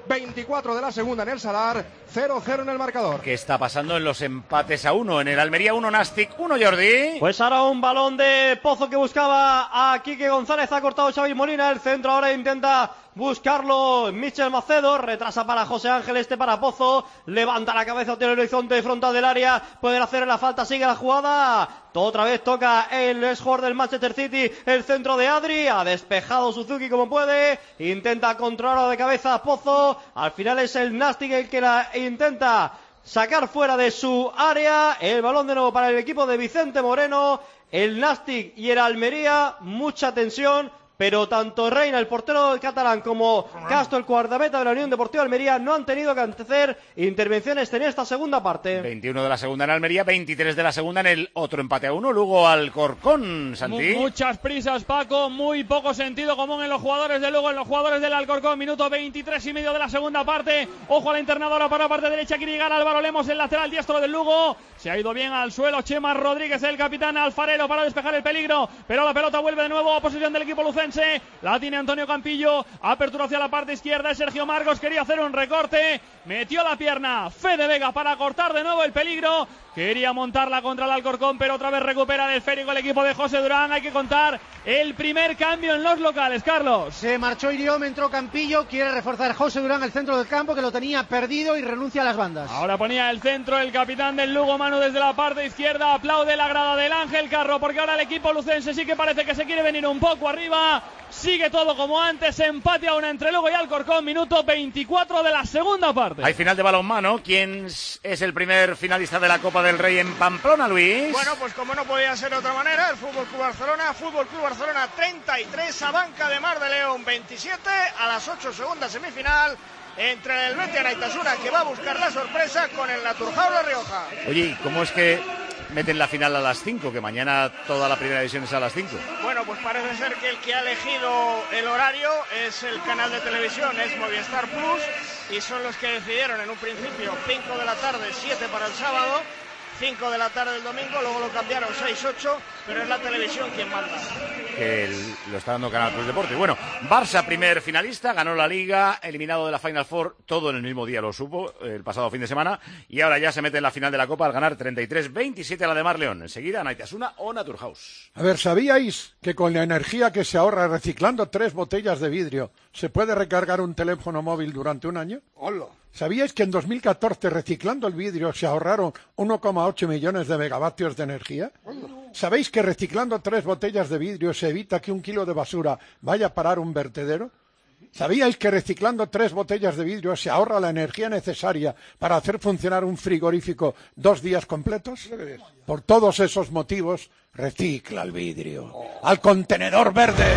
veinticuatro de la segunda en el Salar, cero cero en el marcador. ¿Qué está pasando en los empates a uno? En el Almería uno, Nastic uno, Jordi. Pues ahora un balón de Pozo que buscaba a Quique González, ha cortado Xavi Molina, el centro ahora intenta buscarlo Michel Macedo, retrasa para José Ángel, este para Pozo, levanta la cabeza, tiene el horizonte frontal del área, pueden hacer la falta, sigue la jugada, otra vez toca el jugador del Manchester City, el centro de Adri, ha despejado Suzuki como puede, intenta controlar de cabeza a Pozo, al final es el Nastic el que la intenta sacar fuera de su área, el balón de nuevo para el equipo de Vicente Moreno, el Nastic y el Almería, mucha tensión, pero tanto Reina, el portero del catalán, como Castro, el guardameta de la Unión Deportiva Almería, no han tenido que hacer intervenciones en esta segunda parte. veintiuno de la segunda en Almería, veintitrés de la segunda en el otro empate a uno, Lugo Alcorcón, Santi. Muchas prisas, Paco, muy poco sentido común en los jugadores de Lugo, en los jugadores del Alcorcón, minuto veintitrés y medio de la segunda parte, ojo a la internada ahora para la parte derecha, quiere llegar Álvaro Lemos, el lateral diestro del Lugo, se ha ido bien al suelo Chema Rodríguez, el capitán Alfarero para despejar el peligro, pero la pelota vuelve de nuevo a posición del equipo lucense. La tiene Antonio Campillo, apertura hacia la parte izquierda, Sergio Marcos quería hacer un recorte, metió la pierna Fede Vega para cortar de nuevo el peligro, quería montarla contra el Alcorcón, pero otra vez recupera el esférico el equipo de José Durán. Hay que contar el primer cambio en los locales, Carlos. Se marchó Iriom, entró Campillo, quiere reforzar José Durán el centro del campo, que lo tenía perdido, y renuncia a las bandas. Ahora ponía el centro el capitán del Lugo, Manu, desde la parte izquierda, aplaude la grada del Ángel Carro, porque ahora el equipo lucense sí que parece que se quiere venir un poco arriba. Sigue todo como antes, empate a una entre Lugo y Alcorcón, minuto veinticuatro de la segunda parte. Hay final de balonmano. ¿Quién es el primer finalista de la Copa del Rey en Pamplona, Luis? Bueno, pues como no podía ser de otra manera, el Fútbol Club Barcelona, Fútbol Club Barcelona treinta y tres, Abanca de Mar de León veintisiete, a las ocho segunda semifinal entre el Betis Anaitasuna, que va a buscar la sorpresa, con el Naturjao La Rioja. Oye, ¿cómo es que meten la final a las cinco? Que mañana toda la primera división es a las cinco. Bueno, pues parece ser que el que ha elegido el horario es el canal de televisión, es Movistar Plus, y son los que decidieron en un principio cinco de la tarde, siete para el sábado, cinco de la tarde el domingo, luego lo cambiaron seis ocho, pero es la televisión quien manda. Que el, lo está dando Canal Plus Deporte. Bueno, Barça primer finalista, ganó la Liga, eliminado de la Final Four, todo en el mismo día lo supo, el pasado fin de semana, y ahora ya se mete en la final de la Copa al ganar treinta y tres veintisiete a la de Mar León. Enseguida Anaitasuna o Naturhaus. A ver, ¿sabíais que con la energía que se ahorra reciclando tres botellas de vidrio se puede recargar un teléfono móvil durante un año? ¡Hola! ¿Sabíais que en dos mil catorce, reciclando el vidrio, se ahorraron uno coma ocho millones de megavatios de energía? ¿Sabéis que reciclando tres botellas de vidrio se evita que un kilo de basura vaya a parar un vertedero? ¿Sabíais que reciclando tres botellas de vidrio se ahorra la energía necesaria para hacer funcionar un frigorífico dos días completos? Por todos esos motivos, recicla el vidrio. ¡Al contenedor verde!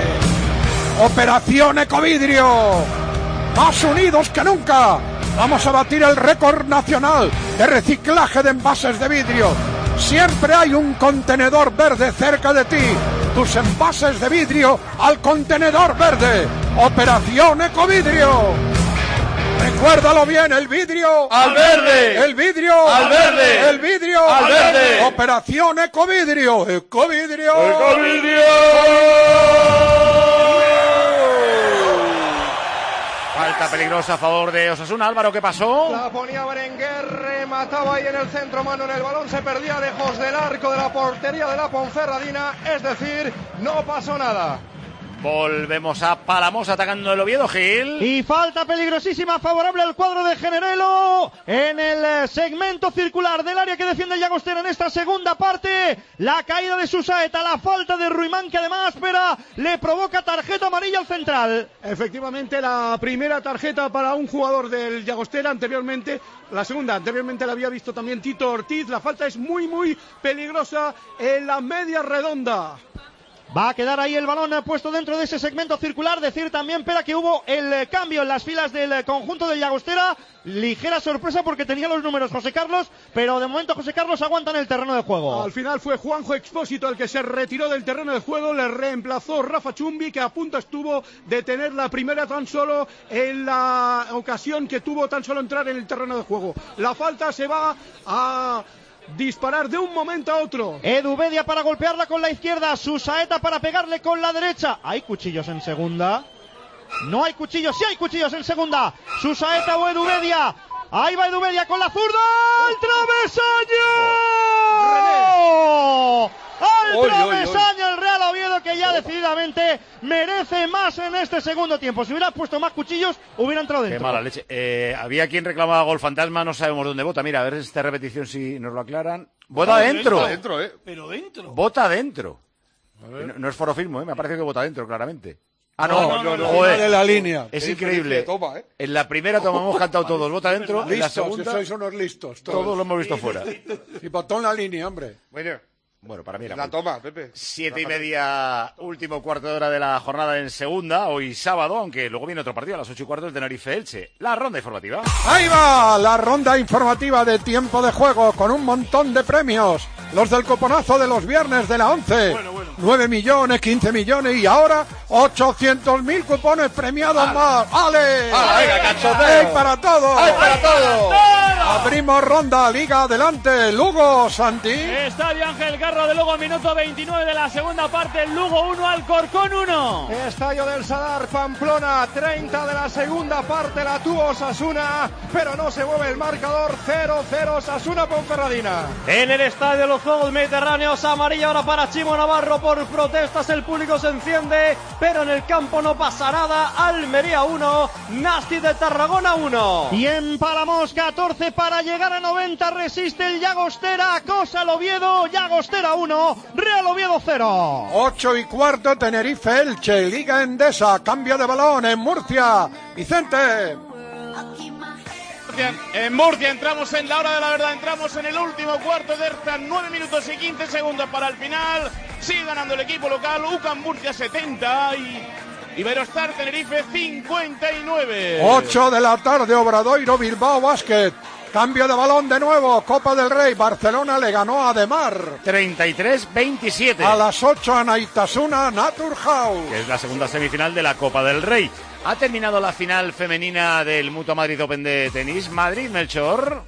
¡Operación Ecovidrio! ¡Más unidos que nunca! Vamos a batir el récord nacional de reciclaje de envases de vidrio. Siempre hay un contenedor verde cerca de ti. Tus envases de vidrio al contenedor verde. Operación Ecovidrio. Recuérdalo bien, el vidrio al verde. El vidrio al verde. El vidrio al verde. Operación Ecovidrio. Ecovidrio. Ecovidrio. Falta peligrosa a favor de Osasuna. Álvaro, ¿qué pasó? La ponía Berenguer, remataba ahí en el centro, mano en el balón, se perdía lejos del arco de la portería de la Ponferradina, es decir, no pasó nada. Volvemos a Palamos atacando el Oviedo, Gil. Y falta peligrosísima favorable al cuadro de Generelo en el segmento circular del área que defiende el Llagostera en esta segunda parte. La caída de Susaeta, la falta de Ruimán, que además espera, le provoca tarjeta amarilla al central. Efectivamente, la primera tarjeta para un jugador del Llagostera, anteriormente, la segunda, anteriormente la había visto también Tito Ortiz. La falta es muy, muy peligrosa en la media redonda. Va a quedar ahí el balón puesto dentro de ese segmento circular. Decir también, Pera, que hubo el cambio en las filas del conjunto del Llagostera. Ligera sorpresa porque tenía los números José Carlos, pero de momento José Carlos aguanta en el terreno de juego. Al final fue Juanjo Expósito el que se retiró del terreno de juego. Le reemplazó Rafa Chumbi, que a punto estuvo de tener la primera tan solo en la ocasión que tuvo tan solo entrar en el terreno de juego. La falta se va a disparar de un momento a otro. Edu Bedia para golpearla con la izquierda, Susaeta para pegarle con la derecha. Hay cuchillos en segunda. No hay cuchillos, sí hay cuchillos en segunda. Susaeta o Edubedia. Ahí va Edubedia con la zurda. ¡Al travesaño! ¡Al Oy, travesaño! oy, oy. El Real Oviedo, que ya decididamente merece más en este segundo tiempo. Si hubiera puesto más cuchillos, hubiera entrado dentro. Qué mala leche. Eh, había quien reclamaba gol fantasma, no sabemos dónde vota. Mira, a ver esta repetición si nos lo aclaran. Vota Ah, dentro. dentro, eh. Pero dentro. Vota dentro. No, no es forofismo, ¿eh? Me parece que vota dentro, claramente. Ah, no, No, no, no, joder. de la línea. Es Qué increíble. diferencia toma, ¿eh? En la primera toma hemos cantado todos, vota dentro. En la Listos, segunda, que sois unos listos. Todos, todos lo hemos visto fuera. Y botó en la línea, hombre. Bueno, Bueno, para mí era la gol. toma, Pepe. Siete y media, último cuarto de hora de la jornada en segunda, hoy sábado, aunque luego viene otro partido a las ocho y cuarto, el Tenerife-Elche. La ronda informativa. Ahí va la ronda informativa de tiempo de juego con un montón de premios. Los del cuponazo de los viernes de la once. Bueno, bueno. nueve millones, quince millones y ahora ochocientos mil cupones premiados más. ¡Ale! ¡Hala, venga, cachoteo! ¡Hay para todo! ¡Hay para todo! Abrimos ronda, Liga, adelante. Lugo, Santi. Estadio Ángel Carro de Lugo, minuto veintinueve de la segunda parte. Lugo uno, Alcorcón uno. Estadio del Sadar, Pamplona, treinta de la segunda parte, la tuvo Osasuna, pero no se mueve el marcador. Cero cero Osasuna Ponferradina. En el estadio de los Juegos Mediterráneos, amarilla ahora para Chimo Navarro por protestas, el público se enciende, pero en el campo no pasa nada. Almería uno, Nasti de Tarragona uno. Y en Palamos, catorce para llegar a noventa, resiste el Llagostera, acosa el Oviedo, Llagostera uno, Real Oviedo cero. Ocho y cuarto, Tenerife, Elche, Liga Endesa, cambio de balón en Murcia. Vicente. En Murcia entramos en la hora de la verdad, entramos en el último cuarto de esta, nueve minutos y quince segundos para el final. Sigue ganando el equipo local, U C A M Murcia setenta y Iberostar Tenerife cincuenta y nueve. ocho de la tarde, Obradoiro, Bilbao Basket. Cambio de balón de nuevo, Copa del Rey, Barcelona le ganó a Ademar. treinta y tres veintisiete. A las ocho, Anaitasuna, Naturhaus. Que es la segunda semifinal de la Copa del Rey. Ha terminado la final femenina del Mutua Madrid Open de tenis. Madrid, Melchor.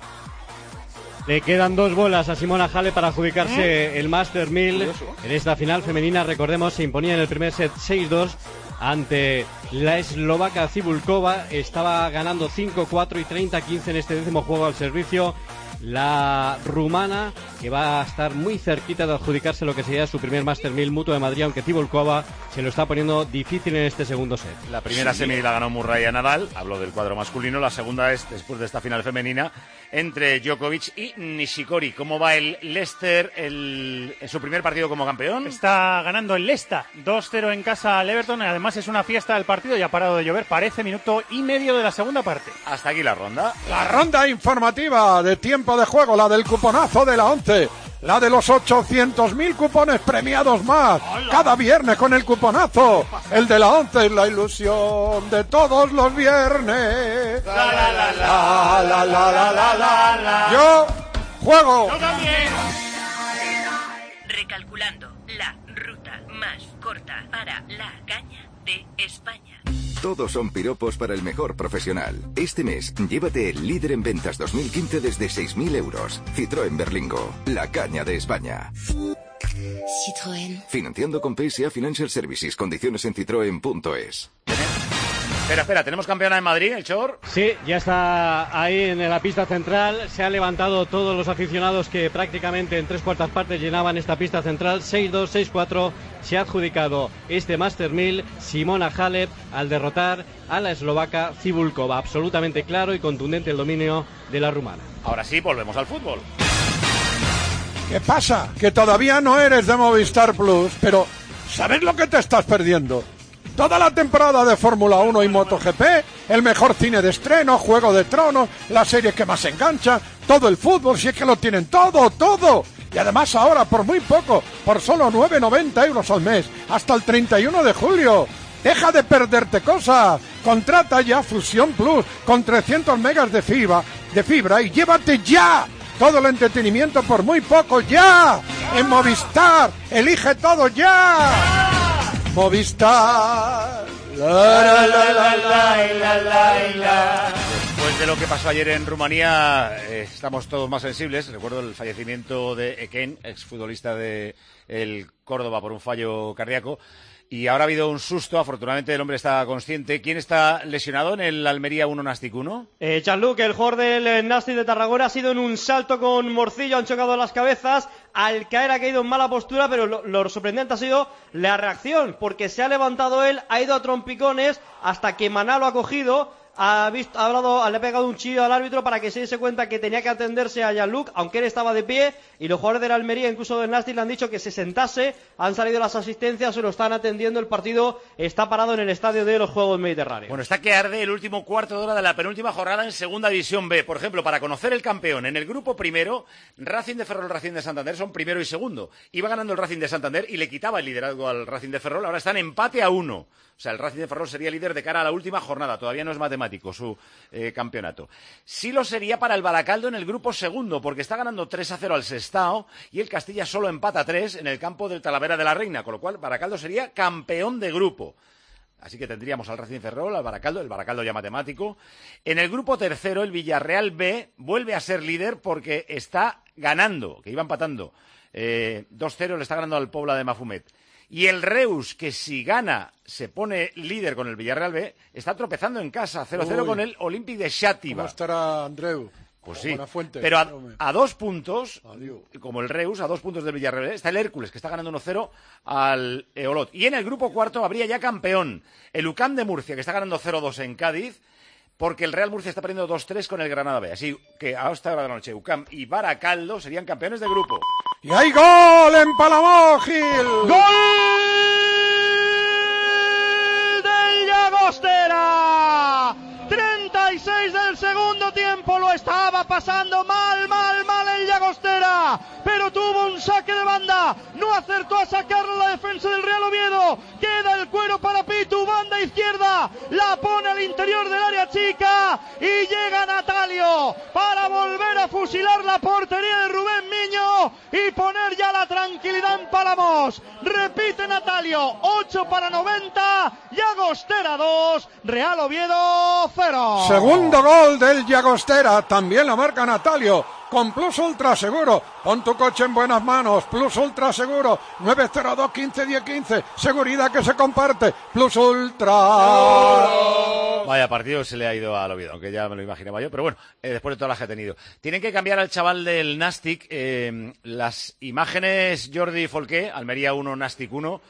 Le quedan dos bolas a Simona Halep para adjudicarse el Master mil. En esta final femenina, recordemos, se imponía en el primer set seis dos ante la eslovaca Cibulkova. Estaba ganando cinco cuatro y treinta quince en este décimo juego al servicio. La rumana, que va a estar muy cerquita de adjudicarse lo que sería su primer Master mil Mutua de Madrid, aunque Cibulkova se lo está poniendo difícil en este segundo set. La primera semi la ganó Murray a Nadal, hablo del cuadro masculino. La segunda es después de esta final femenina entre Djokovic y Nishikori. ¿Cómo va el Leicester el, en su primer partido como campeón? Está ganando el Leicester dos cero en casa al Everton. Además es una fiesta del partido y ha parado de llover. Parece minuto y medio de la segunda parte. Hasta aquí la ronda. La ronda informativa de tiempo de juego, la del cuponazo de la once. La de los ochocientos mil cupones premiados más. Cada viernes con el cuponazo. El de la once es la ilusión de todos los viernes. La, la, la, La, la, la, la, la, la, la. Yo juego. Yo también. Recalculando la ruta más corta para la caña de España. Todos son piropos para el mejor profesional. Este mes, llévate el líder en ventas dos mil quince desde seis mil euros. Citroën Berlingo, la caña de España. Citroën. Financiando con P S A Financial Services. Condiciones en citroen punto es. Espera, espera, ¿tenemos campeona en Madrid, el Chor? Sí, ya está ahí en la pista central. Se han levantado todos los aficionados que prácticamente en tres cuartas partes llenaban esta pista central. seis dos, seis cuatro. Se ha adjudicado este Master mil Simona Halep al derrotar a la eslovaca Cibulkova. Absolutamente claro y contundente el dominio de la rumana. Ahora sí, volvemos al fútbol. ¿Qué pasa? Que todavía no eres de Movistar Plus, pero ¿sabes lo que te estás perdiendo? Toda la temporada de Fórmula uno y MotoGP, el mejor cine de estreno, Juego de Tronos, la serie que más engancha, todo el fútbol, si es que lo tienen todo, todo. Y además ahora, por muy poco, por solo nueve noventa euros al mes, hasta el treinta y uno de julio. Deja de perderte cosas. Contrata ya Fusión Plus con trescientos megas de fibra, de fibra y llévate ya todo el entretenimiento por muy poco, ya. En Movistar, elige todo ya. Movistar. La, la, la, la, la, la, la, la. Después de lo que pasó ayer en Rumanía, eh, estamos todos más sensibles. Recuerdo el fallecimiento de Eken, exfutbolista de el Córdoba por un fallo cardíaco. Y ahora ha habido un susto, afortunadamente el hombre está consciente. ¿Quién está lesionado en el Almería uno Nastic uno? Eh, Jean-Luc, el jugador del eh, Nastic de Tarragona, ha sido en un salto con Morcillo, han chocado las cabezas, al caer ha caído en mala postura, pero lo, lo sorprendente ha sido la reacción, porque se ha levantado él, ha ido a trompicones hasta que Maná lo ha cogido, ha, visto, ha, hablado, le ha pegado un chillo al árbitro para que se diese cuenta que tenía que atenderse a Jean-Luc, aunque él estaba de pie, y los jugadores de la Almería, incluso del Nastic, le han dicho que se sentase, han salido las asistencias, se lo están atendiendo, el partido está parado en el estadio de los Juegos Mediterráneos. Bueno, está que arde el último cuarto de hora de la penúltima jornada en Segunda División B. Por ejemplo, para conocer el campeón, en el grupo primero, Racing de Ferrol y Racing de Santander son primero y segundo. Iba ganando el Racing de Santander y le quitaba el liderazgo al Racing de Ferrol, ahora está en empate a uno. O sea, el Racing de Ferrol sería líder de cara a la última jornada. Todavía no es matemático su eh, campeonato. Sí lo sería para el Baracaldo en el grupo segundo, porque está ganando tres a cero al Sestao y el Castilla solo empata tres en el campo del Talavera de la Reina, con lo cual Baracaldo sería campeón de grupo. Así que tendríamos al Racing de Ferrol, al Baracaldo, el Baracaldo ya matemático. En el grupo tercero, el Villarreal B vuelve a ser líder porque está ganando, que iba empatando. Eh, dos cero le está ganando al Pobla de Mafumet. Y el Reus, que si gana se pone líder con el Villarreal B, está tropezando en casa, cero cero con el Olympique de Xàtiva. ¿Cómo estará Andreu? Pues sí, pero a, a dos puntos, Adiós. Como el Reus, a dos puntos del Villarreal B, está el Hércules, que está ganando uno cero al Eolot. Y en el grupo cuarto habría ya campeón el U C A M de Murcia, que está ganando cero dos en Cádiz, porque el Real Murcia está perdiendo dos tres con el Granada B. Así que a esta hora de la noche, U C A M y Baracaldo serían campeones de grupo. ¡Y hay gol en Palamós, Gil! ¡Gol del Llagostera! treinta y seis del segundo tiempo, lo estaba pasando mal, mal, mal el Llagostera, pero tuvo un saque de banda, no acertó a sacarlo la defensa del Real Oviedo, queda el cuero para Pitu, banda izquierda, la pone al interior del área chica y llega Natalio para volver a fusilar la portería de Rubén Miño y poner ya la tranquilidad en Palamós. Repite Natalio, ocho para noventa, Llagostera dos, Real Oviedo cero. Segundo gol del Llagostera, también la marca Natalio, con Plus Ultra Seguro. Pon tu coche en buenas manos, Plus Ultra Seguro, nueve cero dos, quince, diez, quince, seguridad que se comparte, Plus Ultra. Vaya partido se le ha ido al Oviedo, aunque ya me lo imaginaba yo, pero bueno, eh, después de todas las que ha tenido. Tienen que cambiar al chaval del Nastic, eh, las imágenes Jordi Folqué, Almería uno, Nastic uno.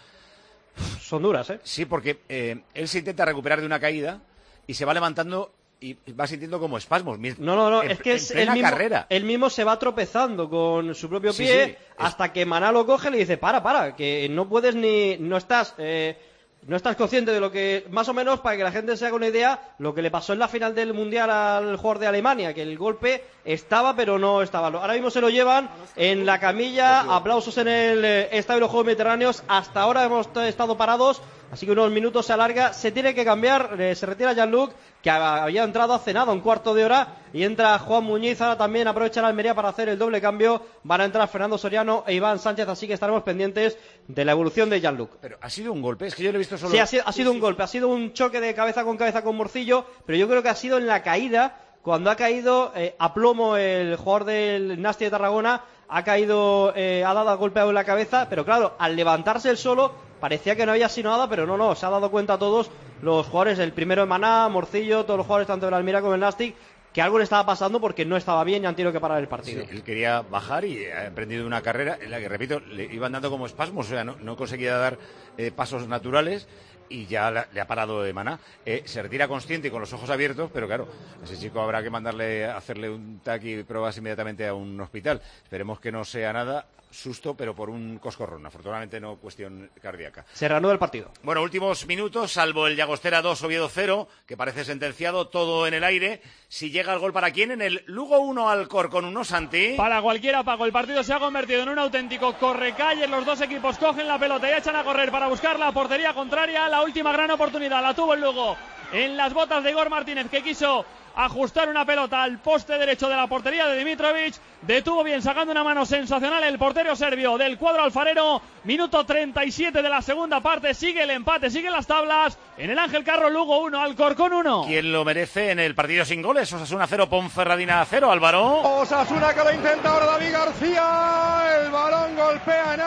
Son duras, ¿eh? Sí, porque eh, él se intenta recuperar de una caída y se va levantando y va sintiendo como espasmos. No, no, no, en, es que es el mismo, carrera. él mismo se va tropezando con su propio pie sí, sí, hasta es... que Maná lo coge y le dice, para, para, que no puedes ni, no estás, eh, no estás consciente de lo que, más o menos, para que la gente se haga una idea, lo que le pasó en la final del Mundial al jugador de Alemania, que el golpe estaba pero no estaba. Ahora mismo se lo llevan en la camilla, aplausos en el eh, Estadio de los Juegos Mediterráneos, hasta ahora hemos estado parados. Así que unos minutos se alarga, se tiene que cambiar, eh, se retira Jean-Luc, que había entrado hace nada, un cuarto de hora, y entra Juan Muñiz, ahora también aprovecha la Almería para hacer el doble cambio, van a entrar Fernando Soriano e Iván Sánchez, así que estaremos pendientes de la evolución de Jean-Luc. Pero ha sido un golpe, es que yo lo he visto solo... Sí, ha sido, ha sido un golpe, ha sido un choque de cabeza con cabeza con Morcillo, pero yo creo que ha sido en la caída, cuando ha caído eh, a plomo el jugador del Nastic de Tarragona, ha caído, eh, ha dado golpeado en la cabeza, pero claro, al levantarse el solo... Parecía que no había sido nada, pero no, no, se ha dado cuenta a todos los jugadores, el primero de Maná, Morcillo, todos los jugadores tanto de la Almería como del Nastic, que algo le estaba pasando porque no estaba bien y han tenido que parar el partido. Sí, él quería bajar y ha emprendido una carrera en la que, repito, le iban dando como espasmos, o sea, no, no conseguía dar eh, pasos naturales y ya la, le ha parado de Maná. Eh, se retira consciente y con los ojos abiertos, pero claro, a ese chico habrá que mandarle, hacerle un tac y pruebas inmediatamente a un hospital. Esperemos que no sea nada... susto, pero por un coscorrón, afortunadamente no cuestión cardíaca. Se reanuda el partido. Bueno, últimos minutos, salvo el Llagostera dos, Oviedo cero, que parece sentenciado, todo en el aire. Si llega el gol, ¿para quién? En el Lugo uno, Alcorcón uno, Santi. Para cualquiera, Paco. El partido se ha convertido en un auténtico correcalles. Los dos equipos cogen la pelota y echan a correr para buscar la portería contraria. La última gran oportunidad la tuvo el Lugo en las botas de Igor Martínez, que quiso ajustar una pelota al poste derecho de la portería de Dimitrovic. Detuvo bien, sacando una mano sensacional el portero serbio del cuadro alfarero. Minuto treinta y siete de la segunda parte. Sigue el empate, siguen las tablas. En el Ángel Carro, Lugo uno, Alcorcón uno. ¿Quién lo merece en el partido sin goles? Osasuna cero, Ponferradina cero, Álvaro. Osasuna que lo intenta ahora David García. El balón golpea en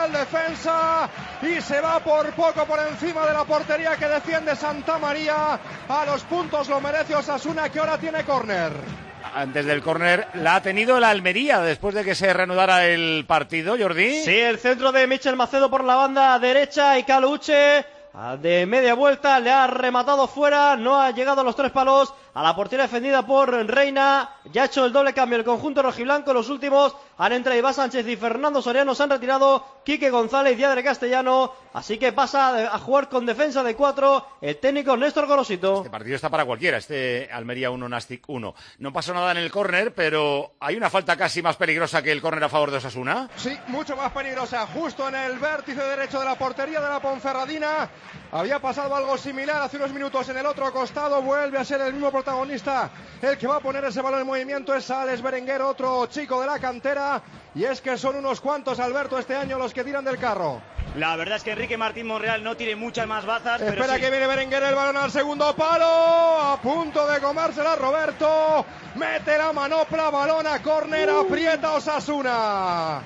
el defensa y se va por poco por encima de la portería que defiende Santa María. A los puntos lo merece Osasuna, que ahora tiene córner. Antes del córner la ha tenido el Almería después de que se reanudara el partido, Jordi. Sí, el centro de Michel Macedo por la banda derecha y Caluche de media vuelta le ha rematado fuera, no ha llegado a los tres palos, a la portería defendida por Reina. Ya ha hecho el doble cambio el conjunto rojiblanco. Los últimos han entrado Iván Sánchez y Fernando Soriano, se han retirado Quique González y Adri Castellano, así que pasa a jugar con defensa de cuatro el técnico Néstor Gorosito. Este partido está para cualquiera, este Almería uno, Nastic uno. No pasó nada en el córner, pero hay una falta casi más peligrosa que el córner a favor de Osasuna. Sí, mucho más peligrosa, justo en el vértice derecho de la portería de la Ponferradina. Había pasado algo similar hace unos minutos en el otro costado, vuelve a ser el mismo protagonista el que va a poner ese balón en movimiento. Es Alex Berenguer, otro chico de la cantera, y es que son unos cuantos, Alberto, este año los que tiran del carro. La verdad es que Enrique Martín Monreal no tiene muchas más bazas. Espera, pero sí. que viene Berenguer, el balón al segundo palo, a punto de comérsela Roberto, mete la manopla, balón a córner, uh. aprieta Osasuna.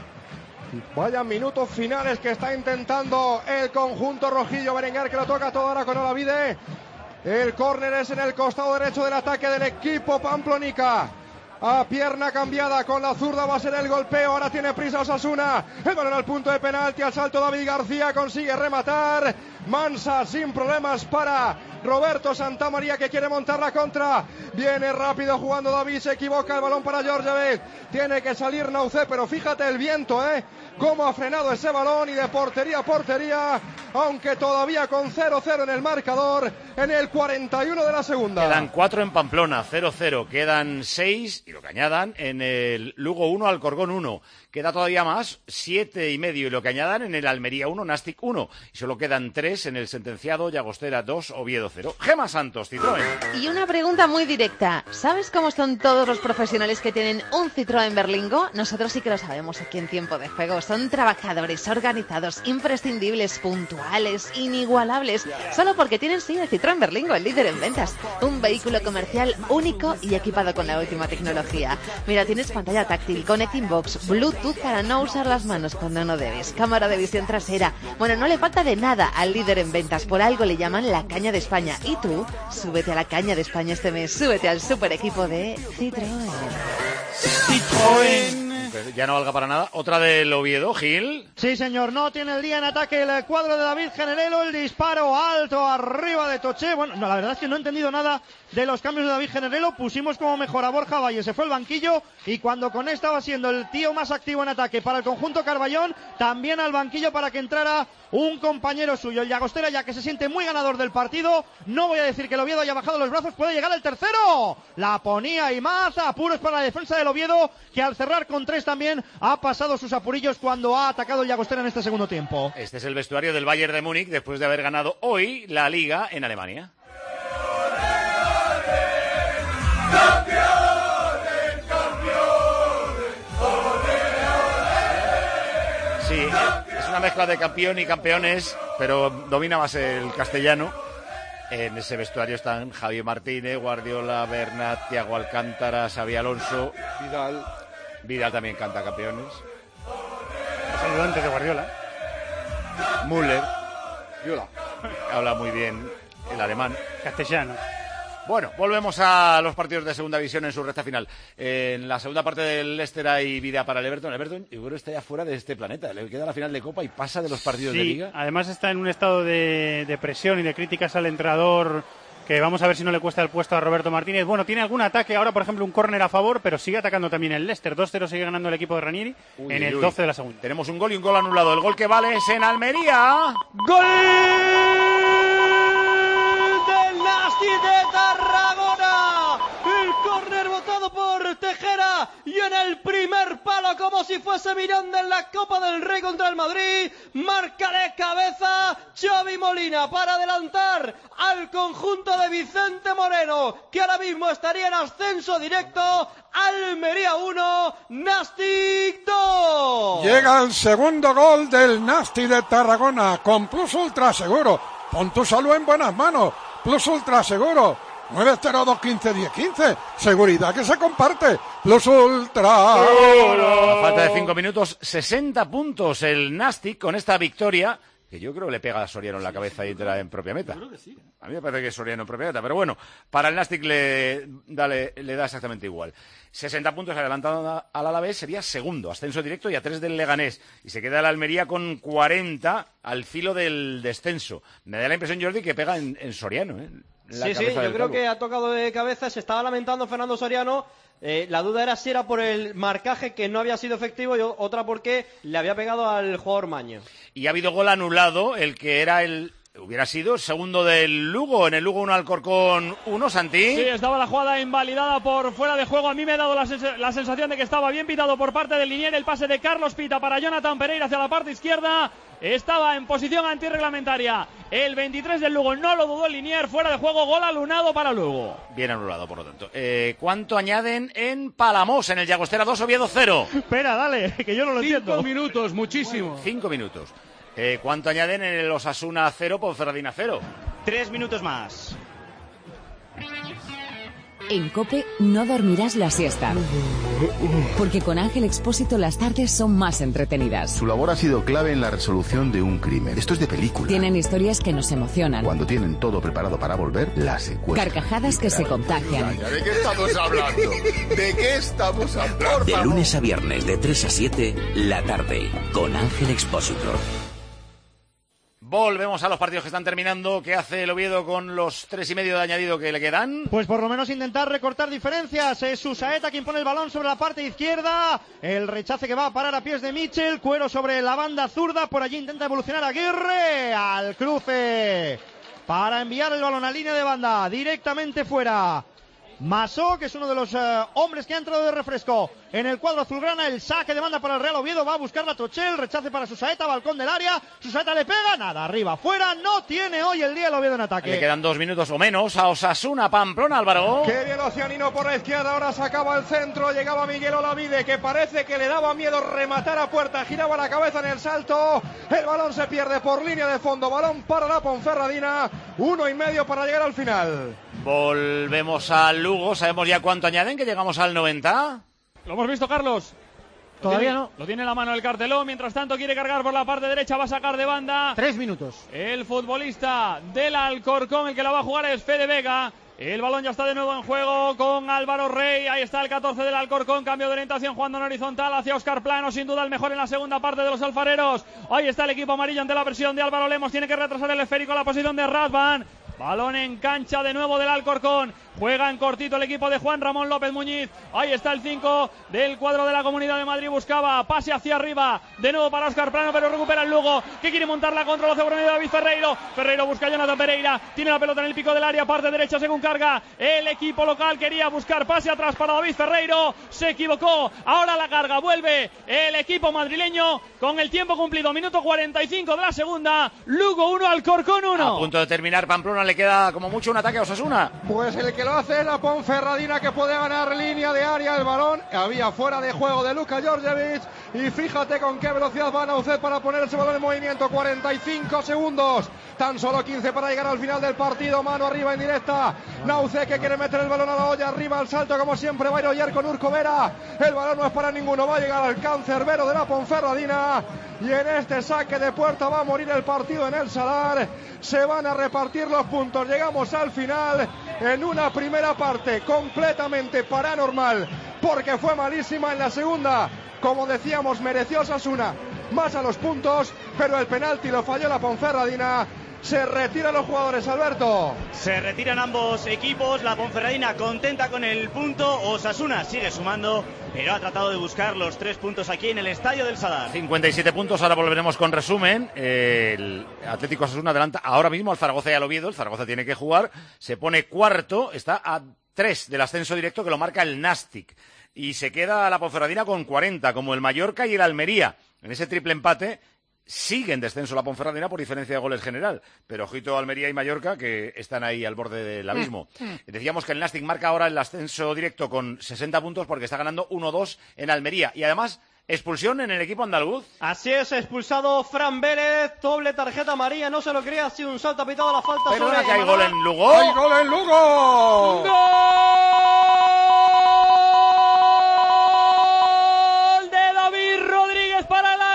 Vaya minutos finales que está intentando el conjunto rojillo. Berenguer, que lo toca todo ahora con Olavide. El córner es en el costado derecho del ataque del equipo pamplonica. A pierna cambiada con la zurda va a ser el golpeo. Ahora tiene prisa Osasuna. El balón al punto de penalti. Al salto David García consigue rematar. Mansa sin problemas para Roberto Santamaría, que quiere montar la contra. Viene rápido jugando David. Se equivoca, el balón para Georgievich. Tiene que salir Naucé, pero fíjate el viento, ¿eh? Cómo ha frenado ese balón, y de portería a portería, aunque todavía con cero cero en el marcador en el cuarenta y uno de la segunda. Quedan cuatro en Pamplona, cero cero. Quedan seis, y lo que añadan, en el Lugo uno, Alcorcón uno. Queda todavía más, siete y medio, y lo que añadan en el Almería uno, Nastic uno. Y solo quedan tres en el sentenciado Llagostera dos, Oviedo cero. Gema Santos, Citroën. Y una pregunta muy directa. ¿Sabes cómo son todos los profesionales que tienen un Citroën Berlingo? Nosotros sí que lo sabemos aquí en Tiempo de Juego. Son trabajadores organizados, imprescindibles, puntuales, inigualables. Solo porque tienen, sí, el Citroën Berlingo, el líder en ventas. Un vehículo comercial único y equipado con la última tecnología. Mira, tienes pantalla táctil, Connecting Box, Bluetooth para no usar las manos cuando no debes, cámara de visión trasera. Bueno, no le falta de nada al líder en ventas. Por algo le llaman la caña de España. Y tú, súbete a la caña de España este mes. Súbete al super equipo de Citroën. Citroën. Ya no valga para nada. Otra del Oviedo, Gil. Sí, señor. No tiene el día en ataque el cuadro de David Generelo. El disparo alto arriba de Toché. Bueno, no, la verdad es que no he entendido nada de los cambios de David Generelo. Pusimos como mejor a Borja Valle, se fue al banquillo, y cuando Coné estaba siendo el tío más activo en ataque para el conjunto Carballón, también al banquillo para que entrara un compañero suyo, el Llagostera, ya que se siente muy ganador del partido. No voy a decir que el Oviedo haya bajado los brazos, puede llegar el tercero. La ponía y más, apuros para la defensa del Oviedo, que al cerrar con tres también ha pasado sus apurillos cuando ha atacado el Llagostera en este segundo tiempo. Este es el vestuario del Bayern de Múnich después de haber ganado hoy la Liga en Alemania. ¡Campeones, campeones! Sí, es una mezcla de campeón y campeones, pero domina más el castellano. En ese vestuario están Javier Martínez, Guardiola, Bernat, Thiago Alcántara, Xabi Alonso, Vidal. Vidal también canta campeones. Es ayudante de Guardiola. Müller. Yola. Habla muy bien el alemán. Castellano. Bueno, volvemos a los partidos de segunda división en su recta final. En la segunda parte del Leicester hay vida para el Everton. El Everton, yo creo que está ya fuera de este planeta. Le queda la final de Copa y pasa de los partidos sí, de Liga. Además está en un estado de, de presión y de críticas al entrenador, que vamos a ver si no le cuesta el puesto a Roberto Martínez. Bueno, tiene algún ataque ahora, por ejemplo, un córner a favor, pero sigue atacando también el Leicester. dos cero sigue ganando el equipo de Ranieri uy, en el uy. doce de la segunda. Tenemos un gol y un gol anulado. El gol que vale es en Almería. ¡Gol del Nasti de Tarragona! El córner votado por Tejera, y en el primer palo, como si fuese Miranda en la Copa del Rey contra el Madrid, marca de cabeza Xavi Molina para adelantar al conjunto de Vicente Moreno, que ahora mismo estaría en ascenso directo. Almería uno, Nastic dos. Llega el segundo gol del Nasti de Tarragona con Plus Ultra Seguro. Pon tu salud en buenas manos. Plus Ultra Seguro. nueve cero dos quince diez quince. Seguridad que se comparte. Los Ultra. A falta de cinco minutos, sesenta puntos el Nastic con esta victoria, que yo creo que le pega a Soriano en la cabeza y entra en propia meta. Yo creo que sí. A mí me parece que es Soriano en propia meta, pero bueno, para el Nastic le da, le, le da exactamente igual. sesenta puntos adelantado al Alavés, sería segundo, ascenso directo y a tres del Leganés. Y se queda el Almería con cuarenta al filo del descenso. Me da la impresión, Jordi, que pega en, en Soriano, ¿eh? En la sí, sí, yo creo calvo. que ha tocado de cabeza, se estaba lamentando Fernando Soriano. Eh, la duda era si era por el marcaje que no había sido efectivo y otra porque le había pegado al jugador Maño. Y ha habido gol anulado, el que era el... Hubiera sido el segundo del Lugo, en el Lugo uno Alcorcón uno, Santi. Sí, estaba la jugada invalidada por fuera de juego. A mí me ha dado la, sens la sensación de que estaba bien pitado por parte del linier. El pase de Carlos Pita para Jonathan Pereira hacia la parte izquierda. Estaba en posición antirreglamentaria. El veintitrés del Lugo no lo dudó el linier. Fuera de juego, gol anulado para Lugo. Bien anulado, por lo tanto. Eh, ¿Cuánto añaden en Palamos, en el Llagostera dos, Oviedo cero? Espera, dale, que yo no lo entiendo. Cinco minutos, muchísimo. Cinco minutos. Eh, ¿Cuánto añaden en el Osasuna cero, Ponferradina cero? Tres minutos más. En COPE no dormirás la siesta. Porque con Ángel Expósito las tardes son más entretenidas. Su labor ha sido clave en la resolución de un crimen. Esto es de película. Tienen historias que nos emocionan. Cuando tienen todo preparado para volver, la secuestran. Carcajadas que se contagian. ¿De qué estamos hablando? ¿De qué estamos hablando? De lunes a viernes de tres a siete, la tarde, con Ángel Expósito. Volvemos a los partidos que están terminando. ¿Qué hace el Oviedo con los tres y medio de añadido que le quedan? Pues por lo menos intentar recortar diferencias. Es Susaeta quien pone el balón sobre la parte izquierda. El rechace que va a parar a pies de Mitchell. Cuero sobre la banda zurda. Por allí intenta evolucionar Aguirre. Al cruce. Para enviar el balón a línea de banda. Directamente fuera. Masó, que es uno de los uh, hombres que ha entrado de refresco en el cuadro azulgrana. El saque de banda para el Real Oviedo, va a buscar la Tochel, rechace para Susaeta, balcón del área, Susaeta le pega, nada, arriba, fuera, no tiene hoy el día el Oviedo en ataque. Le quedan dos minutos o menos a Osasuna, Pamplona, Álvaro. Qué bien Oceanino por la izquierda, ahora sacaba el centro, llegaba Miguel Olavide, que parece que le daba miedo rematar a puerta, giraba la cabeza en el salto, el balón se pierde por línea de fondo, balón para la Ponferradina, uno y medio para llegar al final. Volvemos al Lugo, ¿sabemos ya cuánto añaden? Que llegamos al noventa. ¿Lo hemos visto, Carlos? Todavía tiene, no. Lo tiene en la mano el cartelón, mientras tanto quiere cargar por la parte derecha, va a sacar de banda. Tres minutos. El futbolista del Alcorcón, el que la va a jugar es Fede Vega. El balón ya está de nuevo en juego con Álvaro Rey. Ahí está el catorce del Alcorcón. Cambio de orientación jugando en horizontal hacia Óscar Plano. Sin duda el mejor en la segunda parte de los alfareros. Ahí está el equipo amarillo ante la presión de Álvaro Lemos. Tiene que retrasar el esférico a la posición de Radvan. Balón en cancha de nuevo del Alcorcón. Juega en cortito el equipo de Juan Ramón López Muñiz. Ahí está el cinco del cuadro de la Comunidad de Madrid. Buscaba pase hacia arriba. De nuevo para Óscar Plano, pero recupera el Lugo, que quiere montar la contra. Lo hace por medio de David Ferreiro. Ferreiro busca a Jonathan Pereira. Tiene la pelota en el pico del área, parte derecha según carga. El equipo local quería buscar pase atrás para David Ferreiro. Se equivocó. Ahora la carga. Vuelve el equipo madrileño con el tiempo cumplido. Minuto cuarenta y cinco de la segunda. Lugo uno, Alcorcón uno. A punto de terminar Pamplona. Le queda como mucho un ataque a Osasuna. Pues el que lo hace es la Ponferradina, que puede ganar línea de área. El balón había fuera de juego de Luka Georgievich. Y fíjate con qué velocidad va Naucet para poner ese balón en movimiento. cuarenta y cinco segundos. Tan solo quince para llegar al final del partido. Mano arriba en directa. Naucet, que quiere meter el balón a la olla. Arriba al salto, como siempre, va a ir con Urco Vera. El balón no es para ninguno. Va a llegar al cancerbero de la Ponferradina. Y en este saque de puerta va a morir el partido en el Sadar. Se van a repartir los puntos. Llegamos al final en una primera parte completamente paranormal, porque fue malísima. En la segunda, como decíamos, mereció Osasuna más a los puntos, pero el penalti lo falló la Ponferradina. Se retiran los jugadores, Alberto. Se retiran ambos equipos. La Ponferradina contenta con el punto. Osasuna sigue sumando, pero ha tratado de buscar los tres puntos aquí en el Estadio del Sadar. cincuenta y siete puntos, ahora volveremos con resumen. El Atlético Osasuna adelanta ahora mismo al Zaragoza y al Oviedo. El Zaragoza tiene que jugar, se pone cuarto, está a tres del ascenso directo, que lo marca el Nastic. Y se queda la Ponferradina con cuarenta, como el Mallorca y el Almería. En ese triple empate sigue en descenso la Ponferradina por diferencia de goles general, pero ojito Almería y Mallorca, que están ahí al borde del abismo. Decíamos que el Nastic marca ahora el ascenso directo con sesenta puntos porque está ganando uno dos en Almería, y además expulsión en el equipo andaluz. Así es, expulsado Fran Vélez, doble tarjeta amarilla, no se lo creía, ha sido un salto, ha pitado la falta. Pero sobre que hay Emanuel. gol en Lugo. ¡Hay gol en Lugo! ¡Gol de David Rodríguez para el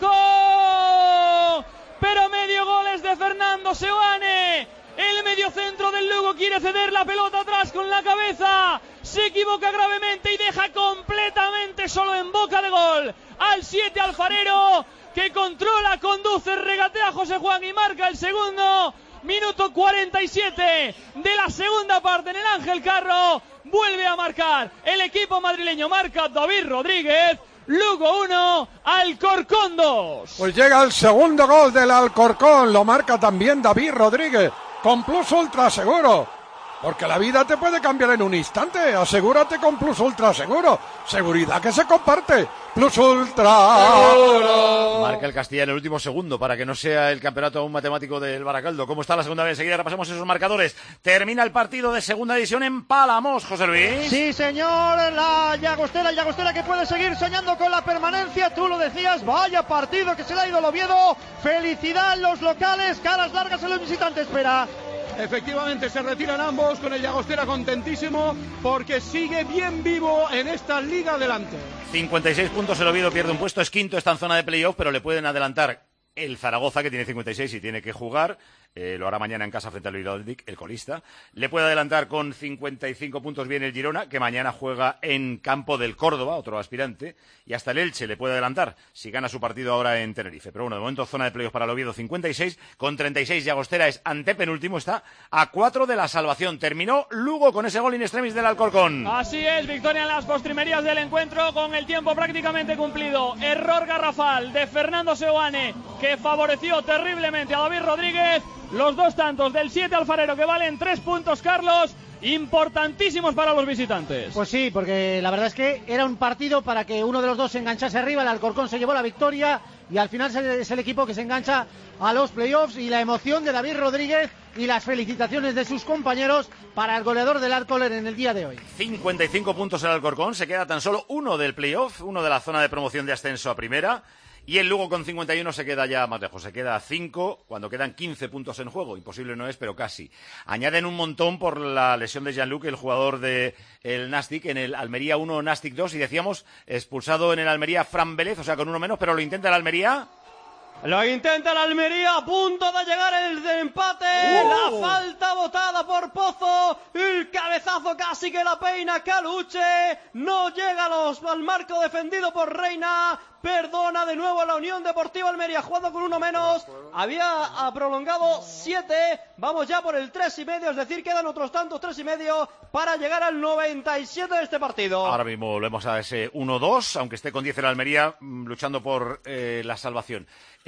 Alcorcón! Pero medio gol es de Fernando Seoane. El mediocentro del Lugo quiere ceder la pelota atrás con la cabeza. Se equivoca gravemente y deja completamente solo en boca de gol al siete Alfarero, que controla, conduce, regatea a José Juan y marca el segundo. Minuto cuarenta y siete de la segunda parte en el Ángel Carro. Vuelve a marcar el equipo madrileño, marca David Rodríguez. Lugo uno, Alcorcón dos. Pues llega el segundo gol del Alcorcón, lo marca también David Rodríguez, con Plus Ultra Seguro, porque la vida te puede cambiar en un instante. Asegúrate con Plus Ultra Seguro, seguridad que se comparte. Plus Ultra Seguro. Marca el Castilla en el último segundo para que no sea el campeonato aún matemático del Baracaldo. ¿Cómo está la segunda vez? Enseguida repasamos esos marcadores. Termina el partido de segunda división en Palamos, José Luis. Sí, señor, la Llagostera, el Llagostera que puede seguir soñando con la permanencia. Tú lo decías, vaya partido que se le ha ido al Oviedo. Felicidad en los locales, caras largas en los visitantes, espera. Efectivamente, se retiran ambos, con el Llagostera contentísimo porque sigue bien vivo en esta liga adelante. cincuenta y seis puntos, el Oviedo pierde un puesto, es quinto, está en zona de playoff, pero le pueden adelantar el Zaragoza, que tiene cincuenta y seis y tiene que jugar. Eh, lo hará mañana en casa frente al Valladolid, el colista. Le puede adelantar con cincuenta y cinco puntos bien el Girona, que mañana juega en campo del Córdoba, otro aspirante. Y hasta el Elche le puede adelantar si gana su partido ahora en Tenerife. Pero bueno, de momento zona de playoff para el Oviedo cincuenta y seis, con treinta y seis. Llagostera es antepenúltimo, está a cuatro de la salvación. Terminó Lugo con ese gol in extremis del Alcorcón. Así es, victoria en las postrimerías del encuentro con el tiempo prácticamente cumplido. Error garrafal de Fernando Seoane, que favoreció terriblemente a David Rodríguez. Los dos tantos del siete Alfarero, que valen tres puntos, Carlos, importantísimos para los visitantes. Pues sí, porque la verdad es que era un partido para que uno de los dos se enganchase arriba. El Alcorcón se llevó la victoria y al final es el equipo que se engancha a los playoffs, y la emoción de David Rodríguez y las felicitaciones de sus compañeros para el goleador del Alcorcón en el día de hoy. cincuenta y cinco puntos el Alcorcón, se queda tan solo uno del playoff, uno de la zona de promoción de ascenso a primera. Y el Lugo con cincuenta y uno se queda ya más lejos, se queda a cinco cuando quedan quince puntos en juego. Imposible no es, pero casi. Añaden un montón por la lesión de Jean-Luc, el jugador del Nastic, en el Almería uno, Nastic dos. Y decíamos, expulsado en el Almería Fran Vélez, o sea, con uno menos, pero lo intenta el Almería. Lo intenta el Almería, a punto de llegar el de empate. ¡Oh! La falta botada por Pozo. El cabezazo casi que la peina Caluche. No llega a los, al marco defendido por Reina. Perdona de nuevo la Unión Deportiva Almería, jugando con uno menos. Había prolongado siete. Vamos ya por el tres y medio, es decir, quedan otros tantos tres y medio para llegar al noventa y siete de este partido. Ahora mismo volvemos a ese uno dos, aunque esté con diez el Almería, luchando por eh, la salvación.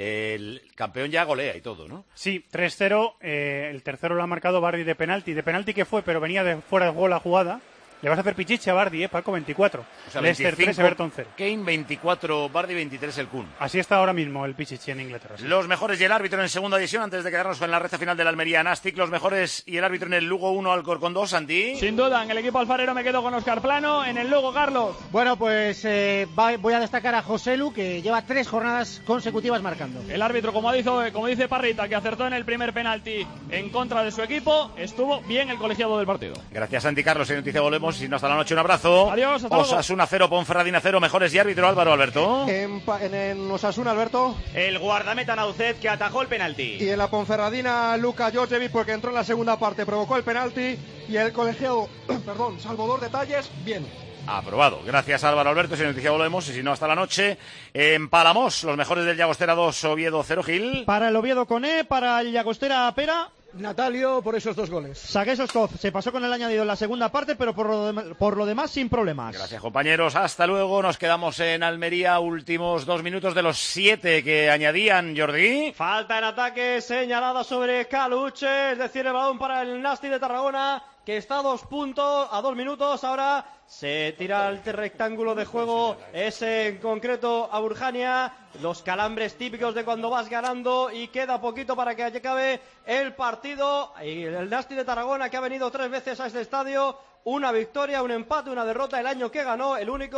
El campeón ya golea y todo, ¿no? Sí, tres cero. Eh, el tercero lo ha marcado Bardi de penalti. De penalti que fue, pero venía de fuera de juego la jugada. Le vas a hacer pichiche a Bardi, ¿eh? Paco, veinticuatro. O sea, Leicester veinticinco, tres, Everton cero. Kane veinticuatro, Bardi veintitrés el Kun. Así está ahora mismo el pichiche en Inglaterra. Sí. Los mejores y el árbitro en segunda división, antes de quedarnos con la recta final del Almería Nastic. Los mejores y el árbitro en el Lugo uno, Alcorcón dos, Santi. Sin duda, en el equipo alfarero me quedo con Óscar Plano. En el Lugo, Carlos. Bueno, pues eh, va, voy a destacar a José Lu, que lleva tres jornadas consecutivas marcando. El árbitro, como dice, como dice Parrita, que acertó en el primer penalti en contra de su equipo, estuvo bien el colegiado del partido. Gracias, Santi. Carlos, en noticia volvemos. Si no, hasta la noche, un abrazo. Adiós, hasta luego. Osasuna cero, Ponferradina cero, mejores y árbitro, Álvaro Alberto. En, en, en Osasuna, Alberto. El guardameta Naucet, que atajó el penalti. Y en la Ponferradina, Luka Jorjevic, porque entró en la segunda parte, provocó el penalti. Y el colegiado, perdón, salvo dos detalles, bien. Aprobado. Gracias, Álvaro Alberto. Si en noticia volvemos, y si no, hasta la noche. En Palamos, los mejores del Llagostera dos, Oviedo cero, Gil. Para el Oviedo Coné, para el Llagostera Pera. Natalio por esos dos goles. Saguesoskov se pasó con el añadido en la segunda parte, pero por lo, de, por lo demás sin problemas. Gracias, compañeros. Hasta luego. Nos quedamos en Almería. Últimos dos minutos de los siete que añadían, Jordi. Falta en ataque señalada sobre Caluche, es decir, el balón para el Nastic de Tarragona, que está a dos puntos, a dos minutos. Ahora se tira el rectángulo de juego, ese en concreto a Urjania. Los calambres típicos de cuando vas ganando y queda poquito para que acabe el partido. Y el Nastic de Tarragona, que ha venido tres veces a este estadio, una victoria, un empate, una derrota el año que ganó, el único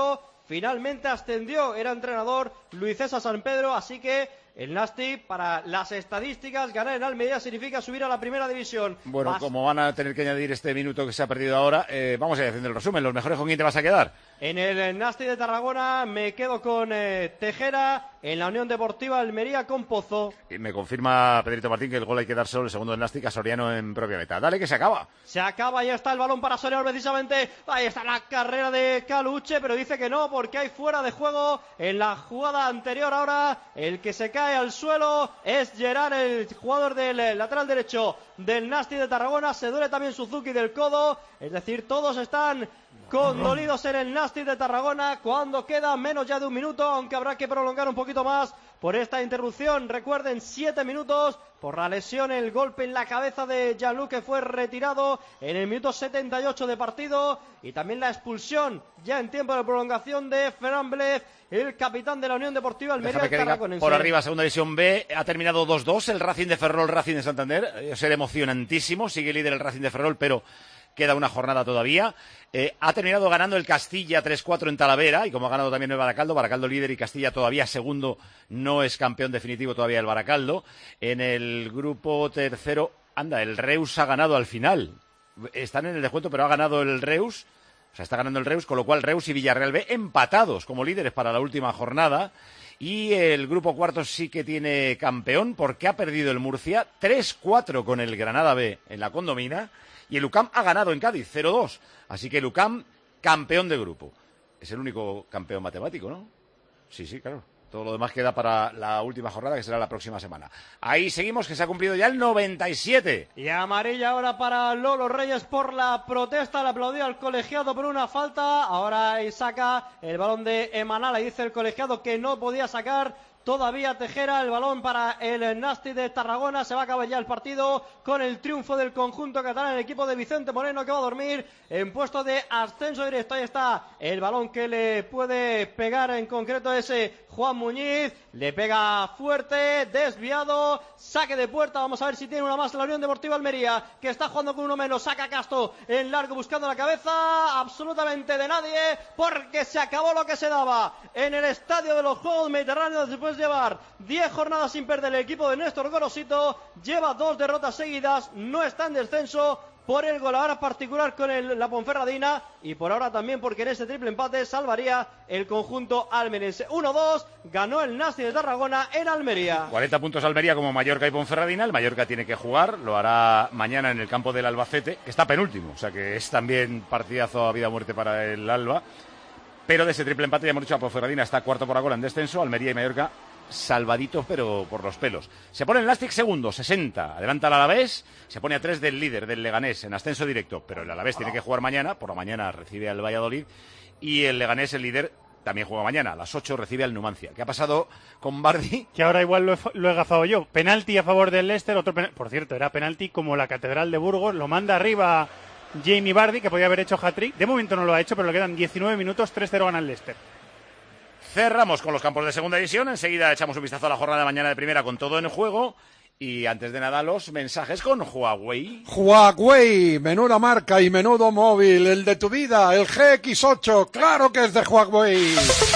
finalmente ascendió, era entrenador Luis César San Pedro, así que el Nastic, para las estadísticas, ganar en Almería significa subir a la primera división. Bueno, Vas... como van a tener que añadir este minuto que se ha perdido ahora, eh, vamos a ir haciendo el resumen. ¿Los mejores con quién te vas a quedar? En el Nastic de Tarragona me quedo con eh, Tejera, en la Unión Deportiva Almería con Pozo. Y me confirma Pedrito Martín que el gol hay que dar solo el segundo del Nastic a Soriano en propia meta. Dale, que se acaba. Se acaba, ya está el balón para Soriano precisamente. Ahí está la carrera de Caluche, pero dice que no, porque hay fuera de juego en la jugada anterior. Ahora el que se cae al suelo es Gerard, el jugador del lateral derecho del Nastic de Tarragona. Se duele también Suzuki del codo, es decir, todos están condolidos en el Nastic de Tarragona cuando queda menos ya de un minuto, aunque habrá que prolongar un poquito más por esta interrupción. Recuerden, siete minutos por la lesión, el golpe en la cabeza de Jean-Luc, que fue retirado en el minuto setenta y ocho de partido, y también la expulsión ya en tiempo de prolongación de Ferran Blez, el capitán de la Unión Deportiva Almería del Tarraconense. Por arriba, segunda división B, ha terminado dos dos, el Racing de Ferrol, Racing de Santander. Será emocionantísimo, sigue líder el Racing de Ferrol, pero queda una jornada todavía. Eh, ha terminado ganando el Castilla tres cuatro en Talavera, y como ha ganado también el Baracaldo, Baracaldo líder y Castilla todavía segundo, no es campeón definitivo todavía el Baracaldo. En el grupo tercero, anda, el Reus ha ganado al final. Están en el descuento, pero ha ganado el Reus. O sea, está ganando el Reus, con lo cual Reus y Villarreal B empatados como líderes para la última jornada. Y el grupo cuarto sí que tiene campeón, porque ha perdido el Murcia tres cuatro con el Granada B en la Condomina. Y el U C A M ha ganado en Cádiz cero dos. Así que el U C A M, campeón de grupo. Es el único campeón matemático, ¿no? Sí, sí, claro. Todo lo demás queda para la última jornada, que será la próxima semana. Ahí seguimos, que se ha cumplido ya el noventa y siete. Y amarilla ahora para Lolo Reyes por la protesta. Le aplaudió al colegiado por una falta. Ahora saca el balón de Emanala y dice el colegiado que no podía sacar todavía Tejera. El balón para el Nastic de Tarragona. Se va a acabar ya el partido con el triunfo del conjunto catalán, el equipo de Vicente Moreno, que va a dormir en puesto de ascenso directo. Ahí está el balón que le puede pegar en concreto ese Juan Muñiz. Le pega fuerte, desviado, saque de puerta. Vamos a ver si tiene una más la Unión Deportiva Almería, que está jugando con uno menos. Saca Casto en largo buscando la cabeza absolutamente de nadie, porque se acabó lo que se daba en el estadio de los Juegos Mediterráneos. Después de llevar diez jornadas sin perder, el equipo de Néstor Gorosito lleva dos derrotas seguidas, no está en descenso por el gol ahora particular con el, la Ponferradina, y por ahora también porque en este triple empate salvaría el conjunto almeriense. uno dos, ganó el Nastic de Tarragona en Almería. cuarenta puntos Almería como Mallorca y Ponferradina. El Mallorca tiene que jugar, lo hará mañana en el campo del Albacete, que está penúltimo, o sea que es también partidazo a vida o muerte para el Alba. Pero de ese triple empate ya hemos dicho, a Ponferradina está cuarto por ahora en descenso, Almería y Mallorca salvaditos pero por los pelos. Se pone el Nastic segundo, sesenta, adelanta el Alavés, se pone a tres del líder, del Leganés, en ascenso directo, pero el Alavés tiene que jugar mañana, por la mañana recibe al Valladolid, y el Leganés, el líder, también juega mañana, a las ocho recibe al Numancia. ¿Qué ha pasado con Bardi? Que ahora igual lo he, lo he gafado yo. Penalti a favor del Leicester, otro penal... por cierto, era penalti como la Catedral de Burgos, lo manda arriba Jamie Vardy, que podía haber hecho hat-trick, de momento no lo ha hecho, pero le quedan diecinueve minutos, tres cero gana el Leicester. Cerramos con los campos de segunda división, enseguida echamos un vistazo a la jornada de mañana de primera con todo en juego, y antes de nada los mensajes con Huawei. Huawei, menuda marca y menudo móvil, el de tu vida, el G X ocho, claro que es de Huawei.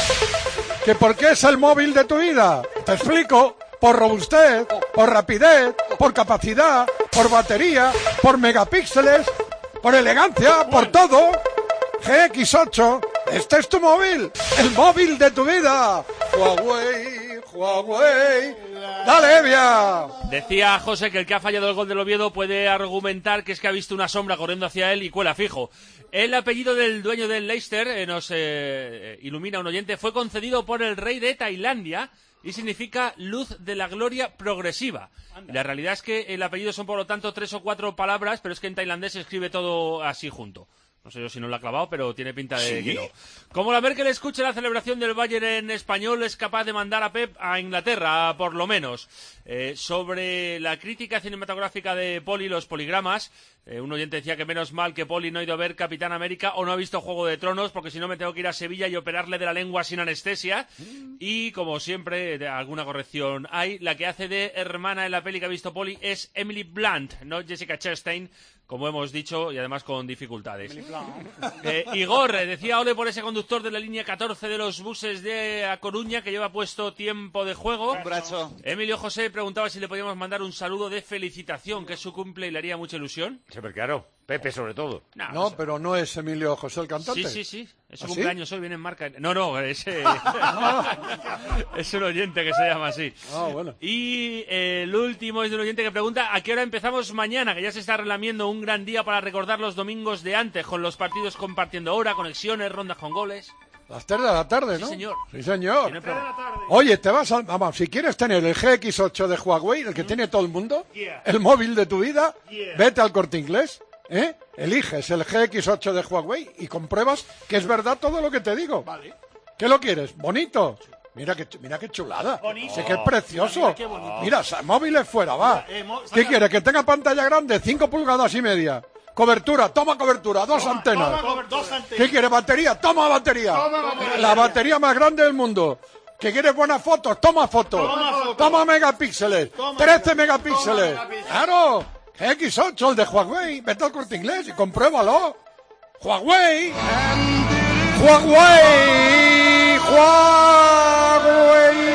¿Que por qué es el móvil de tu vida? Te explico. Por robustez, por rapidez, por capacidad, por batería, por megapíxeles, por elegancia, por todo. G X ocho, este es tu móvil, el móvil de tu vida. Huawei, Huawei. Dale, Evia. Decía José que el que ha fallado el gol del Oviedo puede argumentar que es que ha visto una sombra corriendo hacia él y cuela fijo. El apellido del dueño del Leicester, eh, nos eh, ilumina un oyente, fue concedido por el rey de Tailandia y significa luz de la gloria progresiva. Y la realidad es que el apellido son por lo tanto tres o cuatro palabras, pero es que en tailandés se escribe todo así junto. No sé yo si no lo ha clavado, pero tiene pinta de ¿Sí? que no. Como la Merkel escuche la celebración del Bayern en español, es capaz de mandar a Pep a Inglaterra, por lo menos. Eh, sobre la crítica cinematográfica de Poli, los poligramas, eh, un oyente decía que menos mal que Poli no ha ido a ver Capitán América o no ha visto Juego de Tronos, porque si no me tengo que ir a Sevilla y operarle de la lengua sin anestesia. Mm. Y, como siempre, de alguna corrección hay, la que hace de hermana en la peli que ha visto Poli es Emily Blunt, no Jessica Chastain, como hemos dicho, y además con dificultades. Eh, Igor, eh, decía ole por ese conductor de la línea catorce de los buses de A Coruña que lleva puesto tiempo de juego. Un brazo. Emilio José preguntaba si le podíamos mandar un saludo de felicitación, que es su cumple y le haría mucha ilusión. Siempre claro. Pepe, sobre todo. No, no, no, pero no es Emilio José el cantante. Sí, sí, sí. Es su ¿Ah, cumpleaños sí? hoy, viene en marca. No, no, ese... es un oyente que se llama así. Ah, bueno. Y eh, el último es de un oyente que pregunta a qué hora empezamos mañana, que ya se está relamiendo un gran día para recordar los domingos de antes, con los partidos compartiendo hora, conexiones, rondas con goles. Las tres de la tarde, ¿no? Sí, señor. Sí, señor. Sí, no, Oye, te vas a... Vamos, si quieres tener el G X ocho de Huawei, el que tiene todo el mundo, Yeah. el móvil de tu vida, Yeah. vete al Corte Inglés, ¿eh? Eliges el G X ocho de Huawei y compruebas que es verdad todo lo que te digo. Vale. ¿Qué lo quieres? ¿Bonito? Mira qué, mira qué chulada. Bonito. Sí que es precioso. Mira qué bonito. Mira, sa- móviles fuera, va. Mira, eh, mo- ¿Qué saca- quieres? ¿Que tenga pantalla grande? Cinco pulgadas y media. Cobertura, toma cobertura, dos antenas. Toma, dos antenas. ¿Qué quieres? ¿Batería? Toma batería. Toma batería. La batería más grande del mundo. ¿Que quieres buenas fotos? Toma fotos. Toma fotos. Toma megapíxeles. Toma trece megapíxeles. megapíxeles. Toma megapíxeles. Claro. G X ocho, el de Huawei. Vete al Corte Inglés y compruébalo. Huawei. Huawei. Huawei.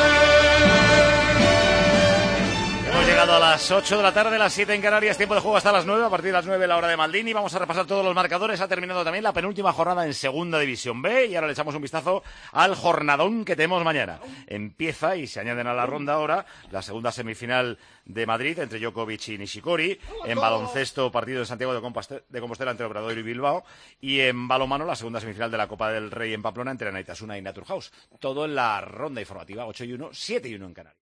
Hemos llegado a las ocho de la tarde, las siete en Canarias, tiempo de juego hasta las nueve, a partir de las nueve la hora de Maldini. Vamos a repasar todos los marcadores, ha terminado también la penúltima jornada en Segunda División B y ahora le echamos un vistazo al jornadón que tenemos mañana. Empieza y se añaden a la ronda ahora la segunda semifinal de Madrid entre Djokovic y Nishikori, en baloncesto partido en Santiago de Composte- de Compostela entre Obradoiro y Bilbao y en balonmano la segunda semifinal de la Copa del Rey en Pamplona entre Naitasuna y Naturhaus. Todo en la ronda informativa, ocho y uno, siete y uno en Canarias.